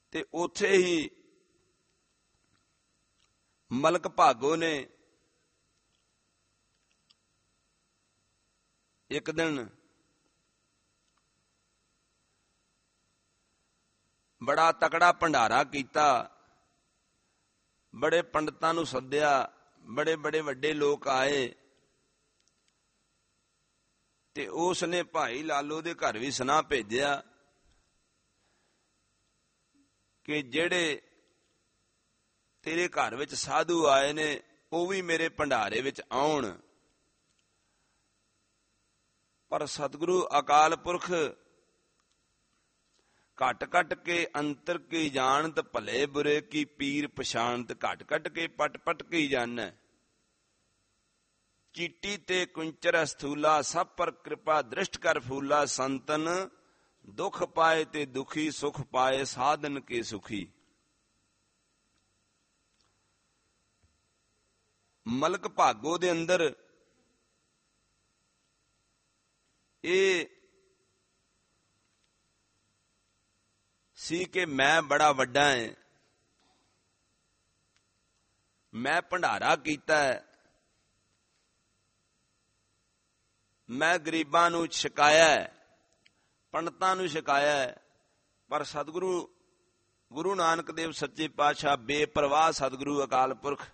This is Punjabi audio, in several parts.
ਤੇ ਉੱਥੇ ਹੀ ਮਲਕ ਭਾਗੋ ਨੇ ਇੱਕ ਦਿਨ ਬੜਾ ਤਕੜਾ ਭੰਡਾਰਾ ਕੀਤਾ, ਬੜੇ ਪੰਡਤਾਂ ਨੂੰ ਸੱਦਿਆ, ਬੜੇ ਬੜੇ ਵੱਡੇ ਲੋਕ ਆਏ, ਤੇ ਉਸ ਨੇ ਭਾਈ ਲਾਲੋ ਦੇ ਘਰ ਵੀ ਸੁਨੇਹਾ ਭੇਜਿਆ ਕਿ ਜਿਹੜੇ ਤੇਰੇ ਘਰ ਵਿੱਚ ਸਾਧੂ ਆਏ ਨੇ ਉਹ ਵੀ ਮੇਰੇ ਭੰਡਾਰੇ ਵਿੱਚ ਆਉਣ। ਪਰ ਸਤਿਗੁਰੂ ਅਕਾਲ ਪੁਰਖ ਘਟ ਘਟ ਕੇ ਅੰਤਰ ਕੀ ਜਾਣਤ, ਭਲੇ ਬੁਰੇ ਕੀ ਪੀਰ ਪਛਾਣਤ, ਘਟ ਘਟ ਕੇ ਪਟ ਪਟ ਕੀ ਜਾਣੈ, ਚੀਟੀ ਤੇ ਕੁੰਚਰ ਸਥੂਲਾ, ਸਭ ਪਰ ਕਿਰਪਾ ਦ੍ਰਿਸ਼ਟ ਕਰ ਫੂਲਾ, ਸੰਤਨ ਦੁਖ ਪਾਏ ਤੇ ਦੁਖੀ, ਸੁਖ ਪਾਏ ਸਾਧਨ ਕੇ ਸੁਖੀ। ਮਲਕ ਭਾਗੋ ਦੇ ਅੰਦਰ ਇਹ ਸੀ ਕਿ ਮੈਂ ਬੜਾ ਵੱਡਾ ਹਾਂ, ਮੈਂ ਭੰਡਾਰਾ ਕੀਤਾ ਹੈ, ਮੈਂ ਗਰੀਬਾਂ ਨੂੰ ਛਕਾਇਆ ਹੈ, ਪੰਡਤਾਂ ਨੂੰ ਛਕਾਇਆ ਹੈ। ਪਰ ਸਤਿਗੁਰੂ ਗੁਰੂ ਨਾਨਕ ਦੇਵ ਸੱਚੇ ਪਾਤਸ਼ਾਹ ਬੇਪਰਵਾਹ ਸਤਿਗੁਰੂ ਅਕਾਲ ਪੁਰਖ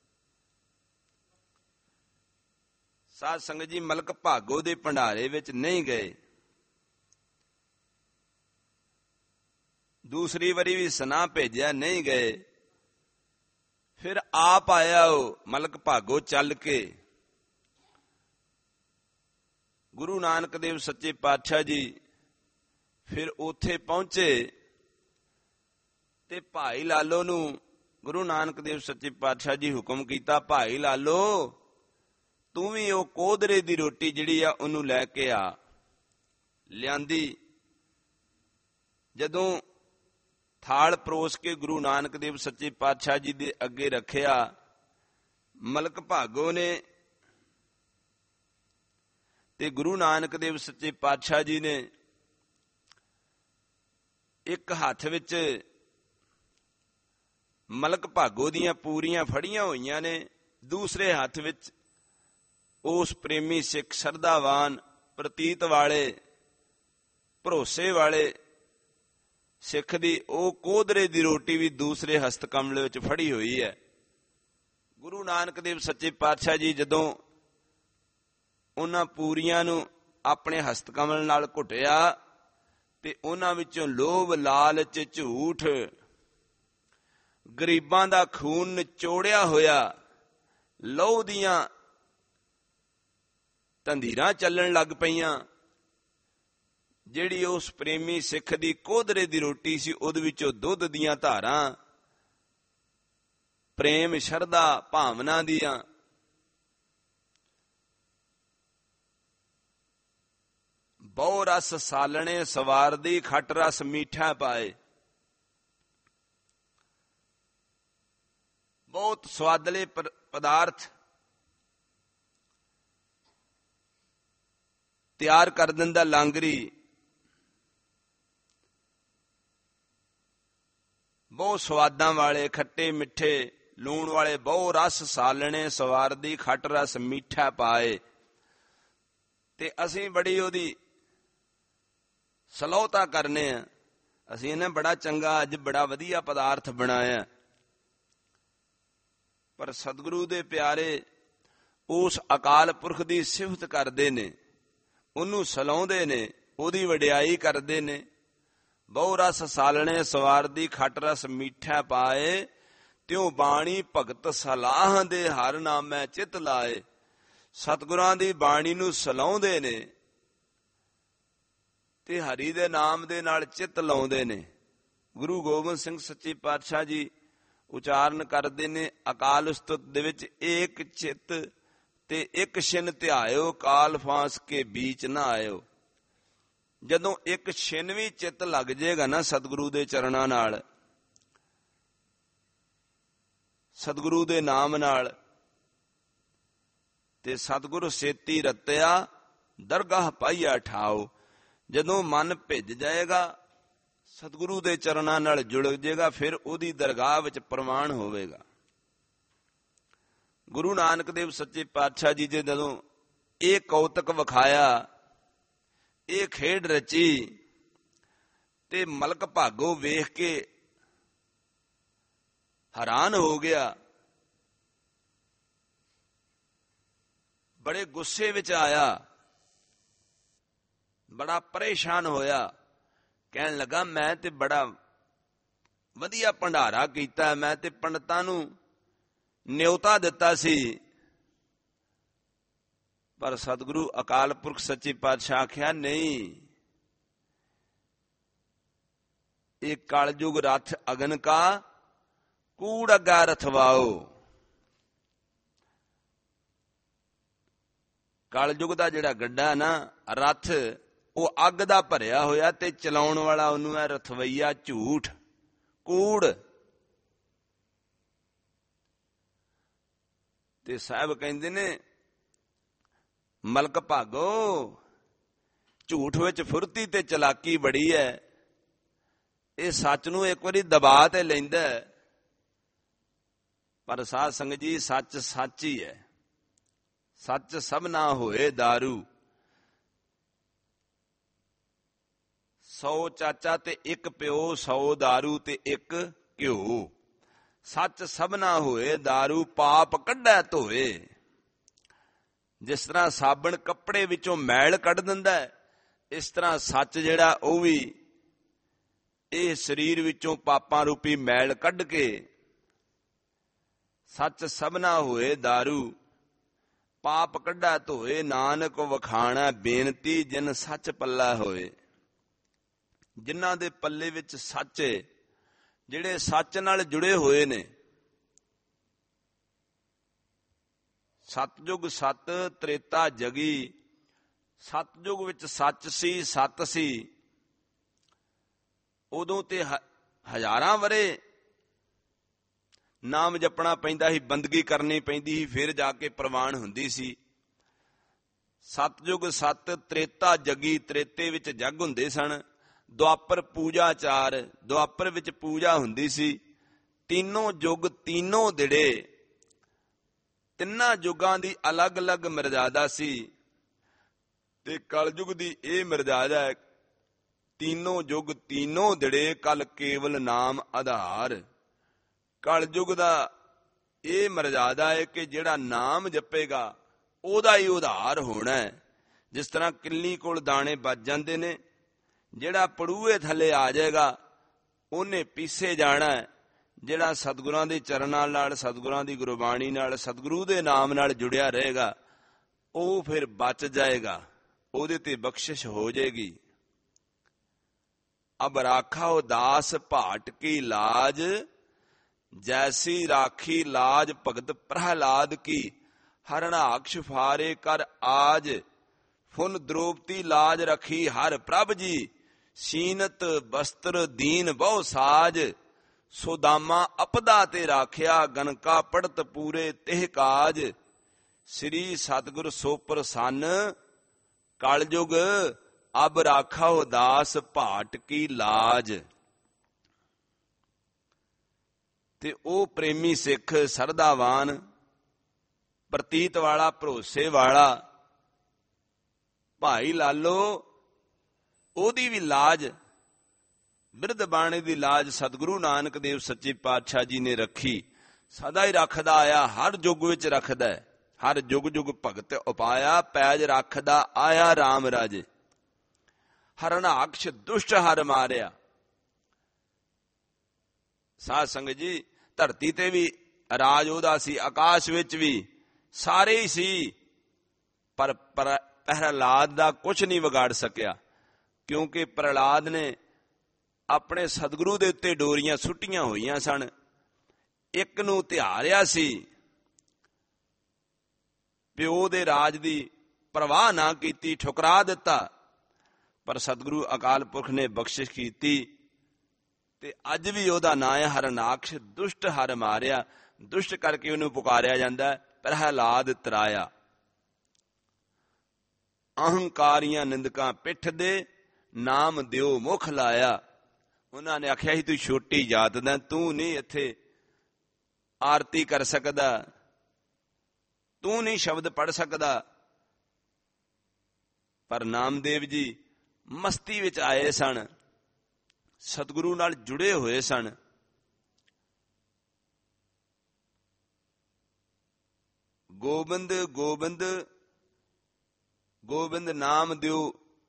ਸਾਧ ਸੰਗਤ ਜੀ ਮਲਕ ਭਾਗੋ ਦੇ ਭੰਡਾਰੇ ਵਿੱਚ ਨਹੀਂ ਗਏ। ਦੂਸਰੀ ਵਾਰੀ ਵੀ ਸੁਨੇਹਾ ਭੇਜਿਆ, ਨਹੀਂ ਗਏ। ਫਿਰ ਆਪ ਆਇਆ ਉਹ ਮਲਕ ਭਾਗੋ ਚੱਲ ਕੇ। ਗੁਰੂ ਨਾਨਕ ਦੇਵ ਸੱਚੇ ਪਾਤਸ਼ਾਹ ਜੀ ਫਿਰ ਉੱਥੇ ਪਹੁੰਚੇ ਤੇ ਭਾਈ ਲਾਲੋ ਨੂੰ ਗੁਰੂ ਨਾਨਕ ਦੇਵ ਸੱਚੇ ਪਾਤਸ਼ਾਹ ਜੀ ਹੁਕਮ ਕੀਤਾ, ਭਾਈ ਲਾਲੋ ਤੂੰ ਵੀ ਉਹ ਕੋਧਰੇ ਦੀ ਰੋਟੀ ਜਿਹੜੀ ਆ ਉਹਨੂੰ ਲੈ ਕੇ ਆ। ਲਿਆਂਦੀ। ਜਦੋਂ ਥਾਲ ਪਰੋਸ ਕੇ ਗੁਰੂ ਨਾਨਕ ਦੇਵ ਸੱਚੇ ਪਾਤਸ਼ਾਹ ਜੀ ਦੇ ਅੱਗੇ ਰੱਖਿਆ, ਮਲਕ ਭਾਗੋ ਨੇ ਤੇ ਗੁਰੂ ਨਾਨਕ ਦੇਵ ਸੱਚੇ ਪਾਤਸ਼ਾਹ ਜੀ ਨੇ ਇੱਕ ਹੱਥ ਵਿੱਚ ਮਲਕ ਭਾਗੋ ਦੀਆਂ ਪੂਰੀਆਂ ਫੜੀਆਂ ਹੋਈਆਂ ਨੇ, ਦੂਸਰੇ ਹੱਥ ਵਿੱਚ ਉਸ ਪ੍ਰੇਮੀ ਸਿੱਖ ਸ਼ਰਧਾਵਾਨ ਪ੍ਰਤੀਤ ਵਾਲੇ ਭਰੋਸੇ ਵਾਲੇ ਸਿੱਖ ਦੀ ਉਹ ਕੋਧਰੇ ਦੀ ਰੋਟੀ ਵੀ ਦੂਸਰੇ ਹਸਤ ਕਮਲ ਵਿੱਚ ਫੜੀ ਹੋਈ ਹੈ। ਗੁਰੂ ਨਾਨਕ ਦੇਵ ਸੱਚੇ ਪਾਤਸ਼ਾਹ ਜੀ ਜਦੋਂ ਉਹਨਾਂ ਪੂਰੀਆਂ ਨੂੰ ਆਪਣੇ ਹਸਤ ਕਮਲ ਨਾਲ ਘੁੱਟਿਆ ਤੇ ਉਹਨਾਂ ਵਿੱਚੋਂ ਲੋਭ, ਲਾਲਚ, ਝੂਠ, ਗਰੀਬਾਂ ਦਾ ਖੂਨ ਨਿਚੋੜਿਆ ਹੋਇਆ, ਲਹੂ ਦੀਆਂ ਧੰਧੀਰਾਂ ਚੱਲਣ ਲੱਗ ਪਈਆਂ। ਜਿਹੜੀ ਉਸ ਪ੍ਰੇਮੀ ਸਿੱਖ ਦੀ ਕੋਧਰੇ ਦੀ ਰੋਟੀ ਸੀ ਉਹਦੇ ਵਿੱਚੋਂ ਦੁੱਧ ਦੀਆਂ ਧਾਰਾਂ, ਪ੍ਰੇਮ, ਸ਼ਰਧਾ, ਭਾਵਨਾ ਦੀਆਂ ਬਹੁ ਰਸ ਸਾਲਣੇ ਸਵਾਰਦੀ, ਖੱਟ ਰਸ ਮੀਠਾ ਪਾਏ। ਬਹੁਤ ਸਵਾਦਲੇ ਪਦਾਰਥ ਤਿਆਰ ਕਰ ਦਿੰਦਾ ਲਾਂਗਰੀ। ਬਹੁਤ ਸਵਾਦਾਂ ਵਾਲੇ, ਖੱਟੇ ਮਿੱਠੇ, ਲੂਣ ਵਾਲੇ, ਬਹੁ ਰਸ ਸਾਲਣੇ ਸਵਾਰਦੀ, ਖੱਟ ਰਸ ਮੀਠਾ ਪਾਏ। ਤੇ ਅਸੀਂ ਬੜੀ ਉਹਦੀ ਸਲੋਤਾ ਕਰਨੇ ਆ, ਅਸੀਂ ਇਹਨੇ ਬੜਾ ਚੰਗਾ ਅੱਜ ਬੜਾ ਵਧੀਆ ਪਦਾਰਥ ਬਣਾਇਆ। ਪਰ ਸਤਿਗੁਰੂ ਦੇ ਪਿਆਰੇ ਉਸ ਅਕਾਲ ਪੁਰਖ ਦੀ ਸਿਫਤ ਕਰਦੇ ਨੇ, ਉਹਨੂੰ ਸਲਾਉਂਦੇ ਨੇ, ਉਹਦੀ ਵਡਿਆਈ ਕਰਦੇ ਨੇ। ਬਹੁ ਰਸ ਸਾਲਣੇ ਸਵਾਰਦੀ, ਖੱਟ ਰਸ ਮੀਠਾ ਪਾਏ, ਤਿਉ ਬਾਣੀ ਭਗਤ ਸਲਾਹ ਦੇ ਹਰ ਨਾਮੈ ਚਿਤ ਲਾਏ। ਸਤਿਗੁਰਾਂ ਦੀ ਬਾਣੀ ਨੂੰ ਸਲਾਉਂਦੇ ਨੇ ਤੇ ਹਰੀ ਦੇ ਨਾਮ ਦੇ ਨਾਲ ਚਿੱਤ ਲਾਉਂਦੇ ਨੇ। ਗੁਰੂ ਗੋਬਿੰਦ ਸਿੰਘ ਸੱਚੇ ਪਾਤਸ਼ਾਹ ਜੀ ਉਚਾਰਨ ਕਰਦੇ ਨੇ, ਅਕਾਲ ਉਸਤਤ ਦੇ ਵਿੱਚ ਏਕ ਚਿੱਤ ਤੇ ਇੱਕ ਛਿਨ ਧਿਆਇਓ, ਕਾਲ ਫਾਂਸ ਕੇ ਬੀਚ ਨਾ ਆਇਓ। ਜਦੋਂ ਇੱਕ ਛਿਨ ਵੀ ਚਿੱਤ ਲੱਗ ਜਾਏਗਾ ਨਾ ਸਤਿਗੁਰੂ ਦੇ ਚਰਨਾਂ ਨਾਲ, ਸਤਿਗੁਰੂ ਦੇ ਨਾਮ ਨਾਲ, ਤੇ ਸਤਿਗੁਰੂ ਸੇਤੀ ਰਤਿਆ ਦਰਗਾਹ ਪਾਈਆ ਠਾਓ। ਜਦੋਂ ਮਨ ਭਿੱਜ ਜਾਏਗਾ ਸਤਿਗੁਰੂ ਦੇ ਚਰਨਾਂ ਨਾਲ ਜੁੜ ਜਾਏਗਾ, ਫਿਰ ਉਹਦੀ ਦਰਗਾਹ ਵਿੱਚ ਪ੍ਰਵਾਨ ਹੋਵੇਗਾ। ਗੁਰੂ ਨਾਨਕ ਦੇਵ ਸੱਚੇ ਪਾਤਸ਼ਾਹ ਜੀ ਦੇ ਜਦੋਂ ਇਹ ਕੌਤਕ ਵਿਖਾਇਆ, ਇਹ ਖੇਡ ਰਚੀ, ਤੇ ਮਲਕ ਭਾਗੋ ਵੇਖ ਕੇ ਹੈਰਾਨ ਹੋ ਗਿਆ, ਬੜੇ ਗੁੱਸੇ ਵਿੱਚ ਆਇਆ, ਬੜਾ ਪਰੇਸ਼ਾਨ ਹੋਇਆ। ਕਹਿਣ ਲੱਗਾ, ਮੈਂ ਤੇ ਬੜਾ ਵਧੀਆ ਭੰਡਾਰਾ ਕੀਤਾ, ਮੈਂ ਤੇ ਪੰਡਤਾਂ ਨੂੰ ਨਿਉਤਾ ਦਿੱਤਾ ਸੀ, ਪਰ ਸਤਿਗੁਰੂ ਅਕਾਲ ਪੁਰਖ ਸੱਚੇ ਪਾਤਸ਼ਾਹ ਆਖਿਆ, ਨਹੀਂ, ਇਹ ਕਲਯੁਗ ਰਥ ਅਗਨ ਕਾ ਕੂੜ ਅੱਗਾ ਰਥਵਾਓ। ਕਲਯੁਗ ਦਾ ਜਿਹੜਾ ਗੱਡਾ ਨਾ, ਰਥ, ਉਹ ਅੱਗ ਦਾ ਭਰਿਆ ਹੋਇਆ, ਤੇ ਚਲਾਉਣ ਵਾਲਾ ਉਹਨੂੰ ਹੈ ਰਥਵਈਆ ਝੂਠ, ਕੂੜ। ਤੇ ਸਾਹਿਬ ਕਹਿੰਦੇ ਨੇ, ਮਲਕ ਭਾਗੋ, ਝੂਠ ਵਿੱਚ ਫੁਰਤੀ ਤੇ ਚਲਾਕੀ ਬੜੀ ਹੈ, ਇਹ ਸੱਚ ਨੂੰ ਇੱਕ ਵਾਰੀ ਦਬਾ ਤੇ ਲੈਂਦਾ, ਪਰ ਸਾਧ ਸੰਗਤ ਜੀ ਸੱਚ ਸੱਚ ਹੀ ਹੈ। ਸੱਚ ਸਭ ਨਾ ਹੋਏ ਦਾਰੂ, 100 ਚਾਚਾ ਤੇ ਇੱਕ ਪਿਓ, 100 ਦਾਰੂ ਤੇ ਇੱਕ ਘਿਓ। ਸੱਚ ਸਭ ਨਾ ਹੋਏ ਦਾਰੂ, ਪਾਪ ਕੱਢੈ ਧੋਏ। ਜਿਸ ਤਰ੍ਹਾਂ ਸਾਬਣ ਕੱਪੜੇ ਵਿੱਚੋਂ ਮੈਲ ਕੱਢ ਦਿੰਦਾ, ਇਸ ਤਰ੍ਹਾਂ ਸੱਚ ਜਿਹੜਾ ਉਹ ਵੀ ਇਹ ਸਰੀਰ ਵਿੱਚੋਂ ਪਾਪਾਂ ਰੂਪੀ ਮੈਲ ਕੱਢ ਕੇ, ਸੱਚ ਸਭ ਨਾ ਹੋਏ ਦਾਰੂ, ਪਾਪ ਕੱਢਾ ਧੋਏ। ਨਾਨਕ ਵਖਾਣਾ ਬੇਨਤੀ, ਜਿਨ ਸੱਚ ਪੱਲਾ ਹੋਏ। ਜਿਨ੍ਹਾਂ ਦੇ ਪੱਲੇ ਵਿੱਚ ਸੱਚ ਹੈ, ਜਿਹੜੇ ਸੱਚ ਨਾਲ ਜੁੜੇ ਹੋਏ ਨੇ। ਸਤਜੁਗ ਸਤ ਤ੍ਰੇਤਾ ਜਗੀ, ਸਤਜੁਗ ਵਿੱਚ ਸੱਚ ਸੀ, ਸਤ ਸੀ। ਉਦੋਂ ਤੇ ਹਜ਼ਾਰਾਂ ਵਰੇ ਨਾਮ ਜਪਣਾ ਪੈਂਦਾ ਸੀ, ਬੰਦਗੀ ਕਰਨੀ ਪੈਂਦੀ ਸੀ, ਫਿਰ ਜਾ ਕੇ ਪ੍ਰਵਾਨ ਹੁੰਦੀ ਸੀ। ਸਤਜੁਗ ਸਤ ਤ੍ਰੇਤਾ ਜਗੀ, ਤ੍ਰੇਤੇ ਵਿੱਚ ਜਗ ਹੁੰਦੇ ਸਨ। ਦੁਆਪਰ ਪੂਜਾਚਾਰ, ਦੁਆਪਰ ਵਿੱਚ ਪੂਜਾ ਹੁੰਦੀ ਸੀ। ਤੀਨੋਂ ਯੁੱਗ, ਤੀਨੋਂ ਦਿੜੇ, ਤਿੰਨਾਂ ਯੁੱਗਾਂ ਦੀ ਅਲੱਗ-ਅਲੱਗ ਮਰਜ਼ਾਦਾ ਸੀ, ਤੇ ਕਲਯੁਗ ਦੀ ਇਹ ਮਰਜ਼ਾਦਾ ਹੈ, ਤੀਨੋਂ ਯੁੱਗ ਤੀਨੋਂ ਦਿੜੇ, ਕਲ ਕੇਵਲ ਨਾਮ ਆਧਾਰ। ਕਲਯੁਗ ਦਾ ਇਹ ਮਰਜ਼ਾਦਾ ਹੈ ਕਿ ਜਿਹੜਾ ਨਾਮ ਜਪੇਗਾ ਉਹਦਾ ਹੀ ਉਧਾਰ ਹੋਣਾ ਹੈ। ਜਿਸ ਤਰ੍ਹਾਂ ਕਿੱਲੀ ਕੋਲ ਦਾਣੇ ਵੱਜ ਜਾਂਦੇ ਨੇ, ਜਿਹੜਾ ਪੜੂਏ ਥੱਲੇ ਆ ਜਾਏਗਾ ਉਹਨੇ ਪੀਸੇ ਜਾਣਾ ਹੈ। ਜਿਹੜਾ ਸਤਿਗੁਰਾਂ ਦੇ ਚਰਨਾਂ ਨਾਲ, ਸਤਿਗੁਰਾਂ ਦੀ ਗੁਰਬਾਣੀ ਨਾਲ, ਸਤਿਗੁਰੂ ਦੇ ਨਾਮ ਨਾਲ ਜੁੜਿਆ ਰਹੇਗਾ, ਉਹ ਫਿਰ ਬਚ ਜਾਏਗਾ, ਉਹਦੇ ਤੇ ਬਖਸ਼ਿਸ਼ ਹੋ ਜਾਏਗੀ। ਅਬ ਰਾਖਾ ਦਾਸ ਭਾਟ ਕੀ ਲਾਜ, ਜੈਸੀ ਰਾਖੀ ਲਾਜ ਭਗਤ ਪ੍ਰਹਲਾਦ ਕੀ। ਹਰਣਾਕਸ਼ ਫਾਰੇ ਕਰ ਆਜ, ਫੁਨ ਦ੍ਰੋਪਤੀ ਲਾਜ ਰਖੀ ਹਰ ਪ੍ਰਭ ਜੀ। ਸੀਨਤ ਬਸਤਰ ਦੀਨ ਬਹੁ ਸਾਜ, ਸੁਦਾਮਾ ਅਪਦਾ ਤੇ ਰਾਖਿਆ, ਗਨਕਾ ਪੜਤ ਪੂਰੇ ਤਿਹ ਕਾਜ। ਸ੍ਰੀ ਸਤਿਗੁਰ ਸੋ ਪ੍ਰਸੰਨ, ਕਲਯੁਗ ਅਬ ਰਾਖਾ ਦਾਸ ਭਾਟ ਕੀ ਲਾਜ। ਤੇ ਉਹ ਪ੍ਰੇਮੀ ਸਿੱਖ, ਸਰਦਾਵਾਨ, ਪ੍ਰਤੀਤ ਵਾਲਾ, ਭਰੋਸੇ ਵਾਲਾ ਭਾਈ ਲਾਲੋ, ਉਹਦੀ ਵੀ ਲਾਜ, ਬਿਰਧ ਬਾਣੇ ਦੀ ਲਾਜ ਸਤਿਗੁਰੂ ਨਾਨਕ ਦੇਵ ਸੱਚੇ ਪਾਤਸ਼ਾਹ ਜੀ ਨੇ ਰੱਖੀ। ਸਦਾ ਹੀ ਰੱਖਦਾ ਆਇਆ, ਹਰ ਯੁੱਗ ਵਿੱਚ ਰੱਖਦਾ। ਹਰ ਯੁੱਗ ਯੁੱਗ ਭਗਤ ਉਪਾਇਆ, ਪੈਜ ਰੱਖਦਾ ਆਇਆ ਰਾਮ ਰਾਜੇ। ਹਰਨਾਕਸ਼ ਦੁਸ਼ਟ ਹਰ ਮਾਰਿਆ। ਸਾਧ ਸੰਗਤ ਜੀ, ਧਰਤੀ ਤੇ ਵੀ ਰਾਜ ਉਹਦਾ ਸੀ, ਆਕਾਸ਼ ਵਿੱਚ ਵੀ ਸਾਰੇ ਹੀ ਸੀ, ਪਰ ਪ੍ਰਹਲਾਦ ਦਾ ਕੁਝ ਨਹੀਂ ਵਿਗਾੜ ਸਕਿਆ, ਕਿਉਂਕਿ ਪ੍ਰਹਲਾਦ ਨੇ ਆਪਣੇ ਸਤਿਗੁਰੂ ਦੇ ਉੱਤੇ ਡੋਰੀਆਂ ਸੁੱਟੀਆਂ ਹੋਈਆਂ ਸਨ। ਇੱਕ ਨੂੰ ਧਿਆਰਿਆ ਸੀ, ਪਿਓ ਦੇ ਰਾਜ ਦੀ ਪਰਵਾਹ ਨਾ ਕੀਤੀ, ਠੁਕਰਾ ਦਿੱਤਾ, ਪਰ ਸਤਿਗੁਰੂ ਅਕਾਲ ਪੁਰਖ ਨੇ ਬਖਸ਼ਿਸ਼ ਕੀਤੀ, ਤੇ ਅੱਜ ਵੀ ਉਹਦਾ ਨਾਂ ਹੈ ਹਰਨਾਕਸ਼, ਦੁਸ਼ਟ ਹਰ ਮਾਰਿਆ। ਦੁਸ਼ਟ ਕਰਕੇ ਉਹਨੂੰ ਪੁਕਾਰਿਆ ਜਾਂਦਾ, ਪ੍ਰਹਲਾਦ ਤਰਾਇਆ। ਅਹੰਕਾਰੀਆਂ ਨਿੰਦਕਾਂ ਪਿੱਠ ਦੇ, ਨਾਮ ਦਿਓ ਮੁਖ ਲਾਇਆ। ਉਹਨਾਂ ਨੇ ਆਖਿਆ ਸੀ ਤੂੰ ਛੋਟੀ ਜਾਤ ਦਾ, ਤੂੰ ਨਹੀਂ ਇੱਥੇ ਆਰਤੀ ਕਰ ਸਕਦਾ, ਤੂੰ ਨਹੀਂ ਸ਼ਬਦ ਪੜ੍ਹ ਸਕਦਾ। ਪਰ ਨਾਮਦੇਵ ਜੀ ਮਸਤੀ ਵਿੱਚ ਆਏ ਸਨ, ਸਤਿਗੁਰੂ ਨਾਲ ਜੁੜੇ ਹੋਏ ਸਨ। ਗੋਬਿੰਦ ਗੋਬਿੰਦ ਗੋਬਿੰਦ ਨਾਮ ਦਿਓ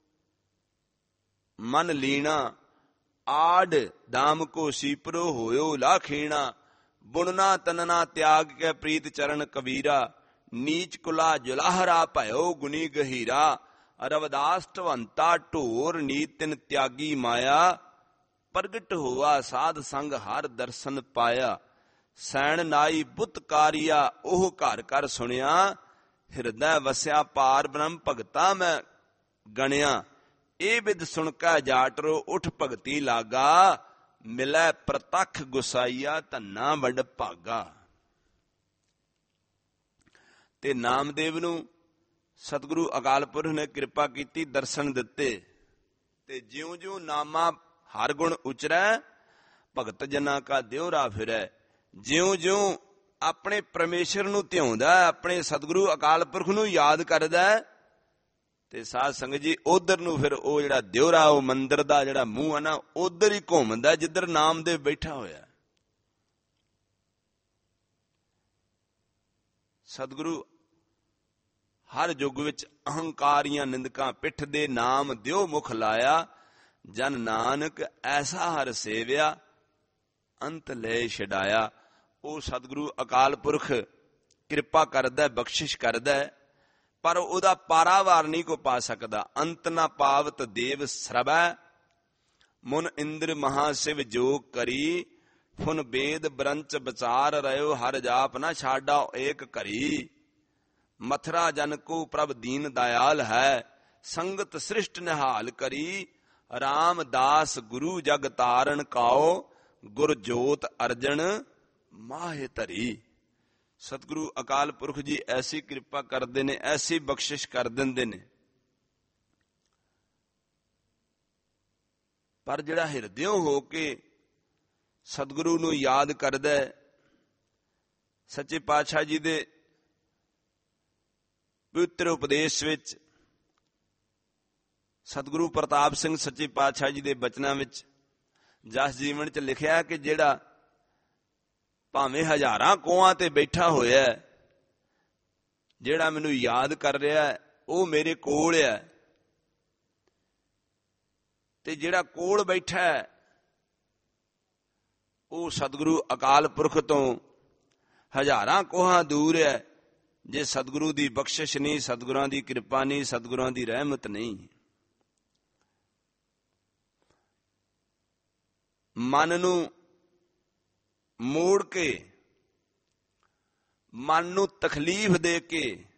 ਮਨ ਲੀਣਾ, ਆੜ ਦਾਮ ਕੋ ਸੀਪਰੋ ਹੋਇਓ ਲਾਖੀਣਾ। ਬੁਣਨਾ ਤਨਨਾ ਤਿਆਗ ਕੇ ਪ੍ਰੀਤ ਚਰਨ ਕਬੀਰਾ, ਨੀਚ ਕੁਲਾ ਜੁਲਾਹਰਾ ਭਇਓ ਗੁਨੀ ਗਹੀਰਾ। ਰਵਦਾਸ ਢਵੰਤਾ ਢੋਰ ਨੀਤਿਨ ਤਿਆਗੀ ਮਾਇਆ, ਪ੍ਰਗਟ ਹੋਆ ਸਾਧ ਸੰਗ ਹਰ ਦਰਸ਼ਨ ਪਾਇਆ। ਸੈਣ ਨਾਈ ਬੁੱਤ ਕਾਰਿਆ ਉਹ ਘਰ ਘਰ ਸੁਣਿਆ, ਹਿਰਦੈ ਵਸਿਆ ਪਾਰ ਬ੍ਰਹਮ ਭਗਤਾ ਮੈਂ ਗਣਿਆ। ਇਹ ਬਿਦ ਸੁਣ ਕੈ ਜਾਟਰੋ ਉਠ ਭਗਤੀ ਲਾਗਾ, ਮਿਲੈ ਪ੍ਰਤੱਖ ਗੁਸਾਈਆ ਧੰਨਾ ਵੱਡ ਭਾਗਾ। ਤੇ ਨਾਮਦੇਵ ਨੂੰ ਸਤਿਗੁਰੂ ਅਕਾਲ ਪੁਰਖ ਨੇ ਕਿਰਪਾ ਕੀਤੀ, ਦਰਸ਼ਨ ਦਿੱਤੇ। ਤੇ ਜਿਉਂ ਜਿਉਂ ਨਾਮਾ ਹਰ ਗੁਣ ਉਚਰੈ, ਭਗਤ ਜਨਾਂ ਕਾ ਦਿਉਰਾ ਫਿਰੈ। ਜਿਉਂ ਜਿਉਂ ਆਪਣੇ ਪਰਮੇਸ਼ਰ ਨੂੰ ਧਿਆਉਂਦਾ, ਆਪਣੇ ਸਤਿਗੁਰੂ ਅਕਾਲ ਪੁਰਖ ਨੂੰ ਯਾਦ ਕਰਦਾ, ਤੇ ਸਾਧ ਸੰਗਤ ਜੀ ਉਧਰ ਨੂੰ ਫਿਰ ਉਹ ਜਿਹੜਾ ਦਿਉਰਾ, ਉਹ ਮੰਦਿਰ ਦਾ ਜਿਹੜਾ ਮੂੰਹ ਹੈ ਨਾ, ਉਧਰ ਹੀ ਘੁੰਮਦਾ ਜਿੱਧਰ ਨਾਮਦੇਵ ਬੈਠਾ ਹੋਇਆ। ਸਤਿਗੁਰੂ ਹਰ ਯੁੱਗ ਵਿੱਚ ਅਹੰਕਾਰੀਆਂ ਨਿੰਦਕਾਂ ਪਿੱਠ ਦੇ ਨਾਮ ਦਿਓ ਮੁਖ ਲਾਇਆ। ਜਨ ਨਾਨਕ ਐਸਾ ਹਰ ਸੇਵਿਆ, ਅੰਤ ਲੈ ਛਡਾਇਆ। ਉਹ ਸਤਿਗੁਰੂ ਅਕਾਲ ਪੁਰਖ ਕਿਰਪਾ ਕਰਦਾ, ਬਖਸ਼ਿਸ਼ ਕਰਦਾ, ਪਰ ਉਹਦਾ ਪਾਰਾਵਾਰ ਨਹੀਂ ਕੋ ਪਾ ਸਕਦਾ। ਅੰਤ ਨਾ ਪਾਵਤ ਦੇਵ ਸਰਬੈ, ਮੁਨ ਇੰਦਰ ਮਹਾਸਿਵ ਜੋਗ ਕਰੀ। ਫੁਨ ਵੇਦ ਬ੍ਰੰਚ ਵਿਚਾਰ ਰਹਿਓ, ਹਰ ਜਾਪ ਨਾ ਛਾਡਾ ਏਕ ਘਰੀ। ਮਥਰਾ ਜਨ ਕੋ ਪ੍ਰਭ ਦੀਨ ਦਇਆਲ ਹੈ, ਸੰਗਤ ਸ੍ਰਿਸ਼ਟ ਨਿਹਾਲ ਕਰੀ। ਰਾਮਦਾਸ ਗੁਰੂ ਜਗ ਤਾਰਨ ਕਾਓ, ਗੁਰ ਜੋਤ ਅਰਜਨ ਮਾਹਿ ਧਰੀ। ਸਤਿਗੁਰੂ ਅਕਾਲ ਪੁਰਖ ਜੀ ਐਸੀ ਕਿਰਪਾ ਕਰਦੇ ਨੇ, ਐਸੀ ਬਖਸ਼ਿਸ਼ ਕਰ ਦਿੰਦੇ ਨੇ। ਪਰ ਜਿਹੜਾ ਹਿਰਦਿਓਂ ਹੋ ਕੇ ਸਤਿਗੁਰੂ ਨੂੰ ਯਾਦ ਕਰਦਾ, ਸੱਚੇ ਪਾਤਸ਼ਾਹ ਜੀ ਦੇ ਪਵਿੱਤਰ ਉਪਦੇਸ਼ ਵਿੱਚ, ਸਤਿਗੁਰੂ ਪ੍ਰਤਾਪ ਸਿੰਘ ਸੱਚੇ ਪਾਤਸ਼ਾਹ ਜੀ ਦੇ ਬਚਨਾਂ ਵਿੱਚ, ਜਸ ਜੀਵਨ 'ਚ ਲਿਖਿਆ ਕਿ ਜਿਹੜਾ ਭਾਵੇਂ ਹਜ਼ਾਰਾਂ ਕੋਹਾਂ ਤੇ ਬੈਠਾ ਹੋਇਆ, ਜਿਹੜਾ ਮੈਨੂੰ ਯਾਦ ਕਰ ਰਿਹਾ ਉਹ ਮੇਰੇ ਕੋਲ ਹੈ। ਤੇ ਜਿਹੜਾ ਕੋਲ ਬੈਠਾ ਉਹ ਸਤਿਗੁਰੂ ਅਕਾਲ ਪੁਰਖ ਤੋਂ ਹਜ਼ਾਰਾਂ ਕੋਹਾਂ ਦੂਰ ਹੈ। ਜੇ ਸਤਿਗੁਰੂ ਦੀ ਬਖਸ਼ਿਸ਼ ਨਹੀਂ, ਸਤਿਗੁਰਾਂ ਦੀ ਕਿਰਪਾ ਨਹੀਂ, ਸਤਿਗੁਰਾਂ ਦੀ ਰਹਿਮਤ ਨਹੀਂ। ਮਨ ਨੂੰ ਮੋੜ ਕੇ, ਮਨ ਨੂੰ ਤਕਲੀਫ ਦੇ ਕੇ,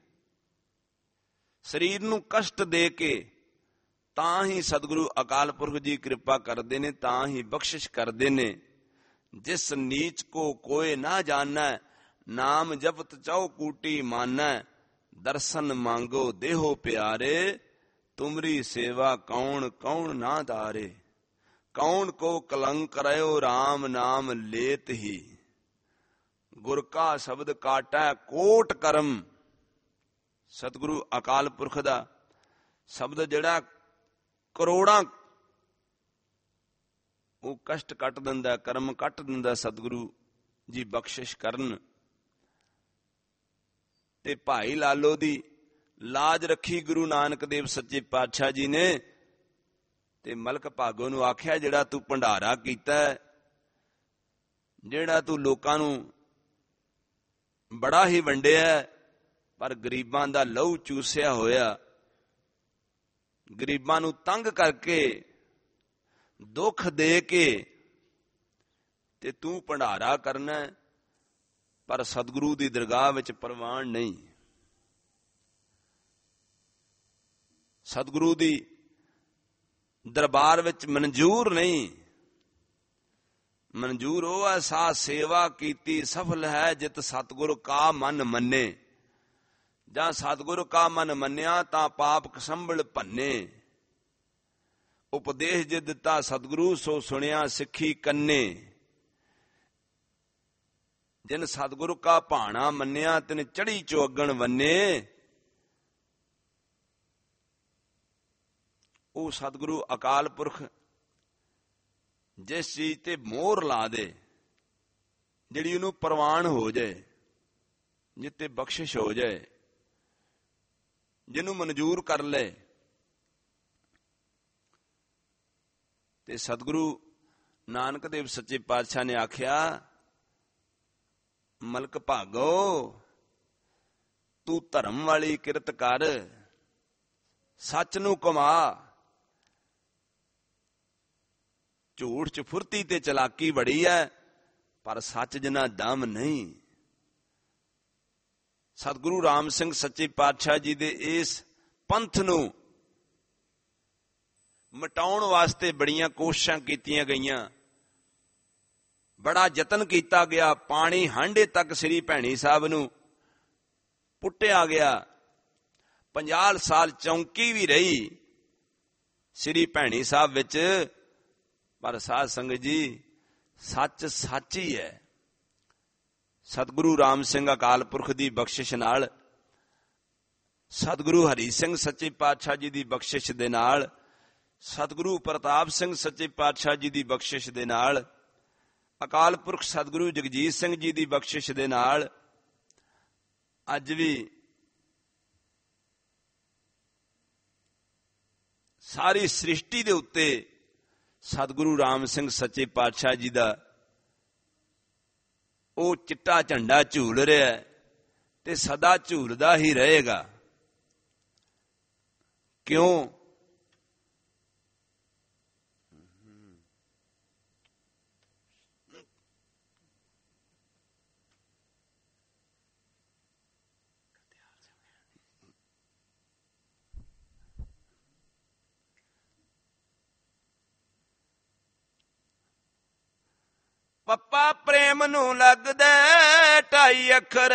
ਸਰੀਰ ਨੂੰ ਕਸ਼ਟ ਦੇ ਕੇ ਤਾਂ ਹੀ ਸਤਿਗੁਰੂ ਅਕਾਲ ਪੁਰਖ ਜੀ ਕਿਰਪਾ ਕਰਦੇ ਨੇ, ਤਾਂ ਹੀ ਬਖਸ਼ਿਸ਼ ਕਰਦੇ ਨੇ। ਜਿਸ ਨੀਚ ਕੋ ਕੋਏ ਨਾ ਜਾਣੈ, ਨਾਮ ਜਪਤ ਚਾਉ ਕੂਟੀ ਮਾਨੈ। ਦਰਸ਼ਨ ਮੰਗੋ ਦੇਹੋ ਪਿਆਰੇ, ਤੁਮਰੀ ਸੇਵਾ ਕੌਣ ਕੌਣ ਨਾ ਧਾਰੇ। ਕੌਣ ਕੋ ਕਲੰਕ ਰਹਿਓ ਰਾਮ ਨਾਮ ਲੇਤ ਹੀ, ਗੁਰ ਕਾ ਸ਼ਬਦ ਕਾਟੈ ਕੋਟ ਕਰਮ। ਸਤਿਗੁਰੂ ਅਕਾਲ ਪੁਰਖ ਦਾ ਸ਼ਬਦ ਜਿਹੜਾ ਕਰੋੜਾਂ ਉਹ ਕਸ਼ਟ ਕੱਟ ਦਿੰਦਾ, ਕਰਮ ਕੱਟ ਦਿੰਦਾ। ਸਤਿਗੁਰੂ ਜੀ ਬਖਸ਼ਿਸ਼ ਕਰਨ। ਤੇ ਭਾਈ ਲਾਲੋ ਦੀ ਲਾਜ ਰੱਖੀ ਗੁਰੂ ਨਾਨਕ ਦੇਵ ਸੱਚੇ ਪਾਤਸ਼ਾਹ ਜੀ ਨੇ। ਤੇ ਮਲਕ ਭਾਗੋ ਨੂੰ ਆਖਿਆ, ਜਿਹੜਾ ਤੂੰ ਭੰਡਾਰਾ ਕੀਤਾ, ਜਿਹੜਾ ਤੂੰ ਲੋਕਾਂ ਨੂੰ ਬੜਾ ਹੀ ਵੰਡਿਆ, ਪਰ ਗਰੀਬਾਂ ਦਾ ਲਹੂ ਚੂਸਿਆ ਹੋਇਆ, ਗਰੀਬਾਂ ਨੂੰ ਤੰਗ ਕਰਕੇ, ਦੁੱਖ ਦੇ ਕੇ ਤੇ ਤੂੰ ਭੰਡਾਰਾ ਕਰਨਾ, ਪਰ ਸਤਿਗੁਰੂ ਦੀ ਦਰਗਾਹ ਵਿੱਚ ਪ੍ਰਵਾਨ ਨਹੀਂ। ਸਤਿਗੁਰੂ ਦੀ ਦਰਬਾਰ ਵਿੱਚ ਮਨਜ਼ੂਰ ਨਹੀਂ। ਮਨਜ਼ੂਰ ਉਹ ਹੈ, ਸਾ ਸੇਵਾ ਕੀਤੀ ਸਫਲ ਹੈ, ਜਿਤ ਸਤਿਗੁਰ ਕਾ ਮਨ ਮੰਨੇ। ਜਾਂ ਸਤਿਗੁਰ ਕਾ ਮਨ ਮੰਨਿਆ ਤਾਂ ਪਾਪ ਕਸੰਭਲ ਭੰਨੇ। ਉਪਦੇਸ਼ ਜੇ ਦਿੱਤਾ ਸਤਿਗੁਰੂ, ਸੋ ਸੁਣਿਆ ਸਿੱਖੀ ਕੰਨੇ। ਜਿਨ ਸਤਿਗੁਰੂ ਕਾ ਭਾਣਾ ਮੰਨਿਆ, ਤਿਨ ਚੜੀ ਚੁਅੱਗਣ ਵੰਨੇ। ਉਹ ਸਤਿਗੁਰੂ ਅਕਾਲ ਪੁਰਖ ਜਿਸ ਚੀਜ਼ ਤੇ ਮੋਹਰ ਲਾ ਦੇ, ਜਿਹੜੀ ਉਹਨੂੰ ਪ੍ਰਵਾਨ ਹੋ ਜਾਏ, ਜਿੱਤੇ ਬਖਸ਼ਿਸ਼ ਹੋ ਜਾਏ, ਜਿਹਨੂੰ ਮਨਜ਼ੂਰ ਕਰ ਲੈ, ਤੇ ਸਤਿਗੁਰੂ ਨਾਨਕ ਦੇਵ ਸੱਚੇ ਪਾਤਸ਼ਾਹ ਨੇ ਆਖਿਆ, ਮਲਕ ਭਾਗੋ ਤੂੰ ਧਰਮ ਵਾਲੀ ਕਿਰਤ ਕਰ, ਸੱਚ ਨੂੰ ਕਮਾ। ਝੂਠ ਚ ਫੁਰਤੀ ਤੇ ਚਲਾਕੀ ਬੜੀ ਹੈ, ਪਰ ਸੱਚ ਜਿਨਾ ਦਮ ਨਹੀਂ। ਸਤਿਗੁਰੂ ਰਾਮ ਸਿੰਘ ਸੱਚੇ ਪਾਤਸ਼ਾਹ ਜੀ ਦੇ ਇਸ ਪੰਥ ਨੂੰ ਮਿਟਾਉਣ ਵਾਸਤੇ ਬੜੀਆਂ ਕੋਸ਼ਿਸ਼ਾਂ ਕੀਤੀਆਂ ਗਈਆਂ, ਬੜਾ ਯਤਨ ਕੀਤਾ ਗਿਆ। ਪਾਣੀ ਹਾਂਡੇ ਤੱਕ ਸ੍ਰੀ ਭੈਣੀ ਸਾਹਿਬ ਨੂੰ ਪੁੱਟਿਆ ਗਿਆ। 50 ਸਾਲ ਚੌਂਕੀ ਵੀ ਰਹੀ ਸ੍ਰੀ ਭੈਣੀ ਸਾਹਿਬ ਵਿੱਚ, ਪਰ ਸਾਧ ਸੰਗਤ ਜੀ ਸੱਚ ਸੱਚ ਹੀ ਹੈ। ਸਤਿਗੁਰੂ ਰਾਮ ਸਿੰਘ ਅਕਾਲ ਪੁਰਖ ਦੀ ਬਖਸ਼ਿਸ਼ ਨਾਲ, ਸਤਿਗੁਰੂ ਹਰੀ ਸਿੰਘ ਸੱਚੇ ਪਾਤਸ਼ਾਹ ਜੀ ਦੀ ਬਖਸ਼ਿਸ਼ ਦੇ ਨਾਲ, ਸਤਿਗੁਰੂ ਪ੍ਰਤਾਪ ਸਿੰਘ ਸੱਚੇ ਪਾਤਸ਼ਾਹ ਜੀ ਦੀ ਬਖਸ਼ਿਸ਼ ਦੇ ਨਾਲ, ਅਕਾਲ ਪੁਰਖ ਸਤਿਗੁਰੂ ਜਗਜੀਤ ਸਿੰਘ ਜੀ ਦੀ ਬਖਸ਼ਿਸ਼ ਦੇ ਨਾਲ ਅੱਜ ਵੀ ਸਾਰੀ ਸ੍ਰਿਸ਼ਟੀ ਦੇ ਉੱਤੇ ਸਤਿਗੁਰੂ ਰਾਮ ਸਿੰਘ ਸੱਚੇ ਪਾਤਸ਼ਾਹ ਜੀ ਦਾ ਉਹ ਚਿੱਟਾ ਝੰਡਾ ਝੂਲ ਰਿਹਾ ਤੇ ਸਦਾ ਝੂਲਦਾ ਹੀ ਰਹੇਗਾ। ਕਿਉਂ? ਪੱਪਾ ਪ੍ਰੇਮ ਨੂੰ ਲੱਗਦਾ 2.5 ਅੱਖਰ,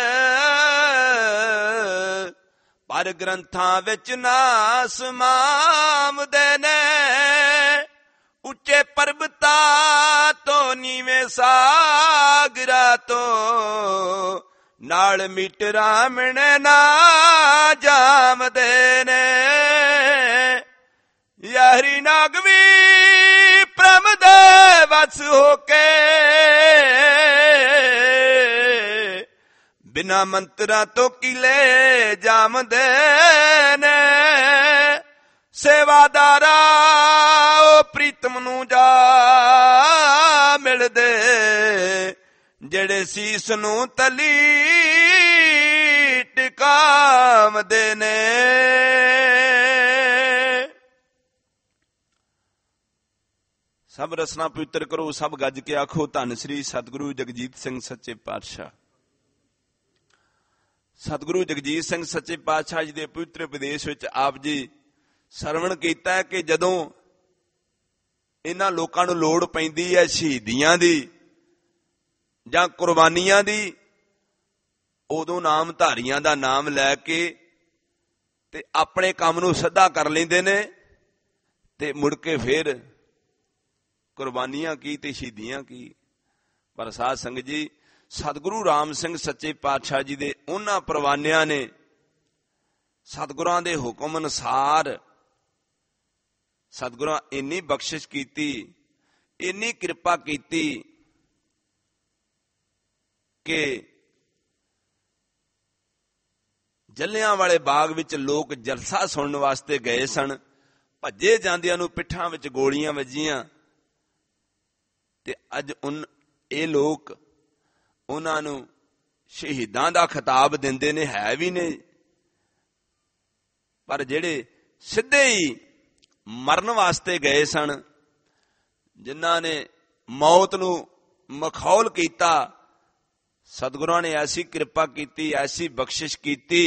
ਪਰ ਗ੍ਰੰਥਾਂ ਵਿੱਚ ਨਾ ਸਮਾਮਦੇ ਨੇ। ਉੱਚੇ ਪਰਬਤਾਂ ਤੋਂ ਨੀਵੇਂ ਸਾਗਰਾਂ ਤੋਂ, ਨਾਲ ਮੀਟਰਾਂ ਮਿਣੇ ਨਾ ਜਾਮਦੇ ਨੇ। ਯਾਰੀ ਨਾਗਵੀ ਪ੍ਰਮ ਦੇ ਵਸ ਹੋ ਕੇ, ਬਿਨਾ ਮੰਤਰਾਂ ਤੋਂ ਕਿਲੇ ਜਾਮਦੇ ਨੇ। ਸੇਵਾਦਾਰਾ ਉਹ ਪ੍ਰੀਤਮ ਨੂੰ ਜਾ ਮਿਲਦੇ, ਜਿਹੜੇ ਸੀਸ ਨੂੰ ਤਲੀ ਟਿਕਾਵਦੇ ਨੇ। ਸਭ ਰਸਨਾ ਪਵਿੱਤਰ ਕਰੋ, ਸਭ ਗੱਜ ਕੇ ਆਖੋ ਧੰਨ ਸ੍ਰੀ ਸਤਿਗੁਰੂ ਜਗਜੀਤ ਸਿੰਘ ਸੱਚੇ ਪਾਤਸ਼ਾਹ। ਸਤਿਗੁਰੂ ਜਗਜੀਤ ਸਿੰਘ ਸੱਚੇ ਪਾਤਸ਼ਾਹ ਜੀ ਦੇ ਪਵਿੱਤਰ ਉਪਦੇਸ਼ ਵਿੱਚ ਆਪ ਜੀ ਸਰਵਣ ਕੀਤਾ ਹੈ ਕਿ ਜਦੋਂ ਇਹਨਾਂ ਲੋਕਾਂ ਨੂੰ ਲੋੜ ਪੈਂਦੀ ਹੈ ਸ਼ਹੀਦੀਆਂ ਦੀ ਜਾਂ ਕੁਰਬਾਨੀਆਂ ਦੀ, ਉਦੋਂ ਨਾਮਧਾਰੀਆਂ ਦਾ ਨਾਮ ਲੈ ਕੇ ਤੇ ਆਪਣੇ ਕੰਮ ਨੂੰ ਸਿੱਧਾ ਕਰ ਲੈਂਦੇ ਨੇ, ਤੇ ਮੁੜ ਕੇ ਫਿਰ ਕੁਰਬਾਨੀਆਂ ਕੀ ਤੇ ਸ਼ਹੀਦੀਆਂ ਕੀ। ਪਰ ਸਾਧ ਸੰਗਤ ਜੀ, ਸਤਿਗੁਰੂ ਰਾਮ ਸਿੰਘ ਸੱਚੇ ਪਾਤਸ਼ਾਹ ਜੀ ਦੇ ਉਹਨਾਂ ਪਰਵਾਨਿਆਂ ਨੇ ਸਤਿਗੁਰਾਂ ਦੇ ਹੁਕਮ ਅਨੁਸਾਰ, ਸਤਿਗੁਰਾਂ ਇੰਨੀ ਬਖਸ਼ਿਸ਼ ਕੀਤੀ, ਇੰਨੀ ਕਿਰਪਾ ਕੀਤੀ ਕਿ ਜੱਲਿਆਂ ਵਾਲੇ ਬਾਗ ਵਿੱਚ ਲੋਕ ਜਲਸਾ ਸੁਣਨ ਵਾਸਤੇ ਗਏ ਸਨ। ਭੱਜੇ ਜਾਂਦਿਆਂ ਨੂੰ ਪਿੱਠਾਂ ਵਿੱਚ ਗੋਲੀਆਂ ਵੱਜੀਆਂ, ਤੇ ਅੱਜ ਇਹ ਲੋਕ ਉਹਨਾਂ ਨੂੰ ਸ਼ਹੀਦਾਂ ਦਾ ਖਿਤਾਬ ਦਿੰਦੇ ਨੇ, ਹੈ ਵੀ ਨੇ, ਪਰ ਜਿਹੜੇ ਸਿੱਧੇ ਹੀ ਮਰਨ ਵਾਸਤੇ ਗਏ ਸਨ, ਜਿਨ੍ਹਾਂ ਨੇ ਮੌਤ ਨੂੰ ਮਖੌਲ ਕੀਤਾ, ਸਤਿਗੁਰਾਂ ਨੇ ਐਸੀ ਕਿਰਪਾ ਕੀਤੀ, ਐਸੀ ਬਖਸ਼ਿਸ਼ ਕੀਤੀ,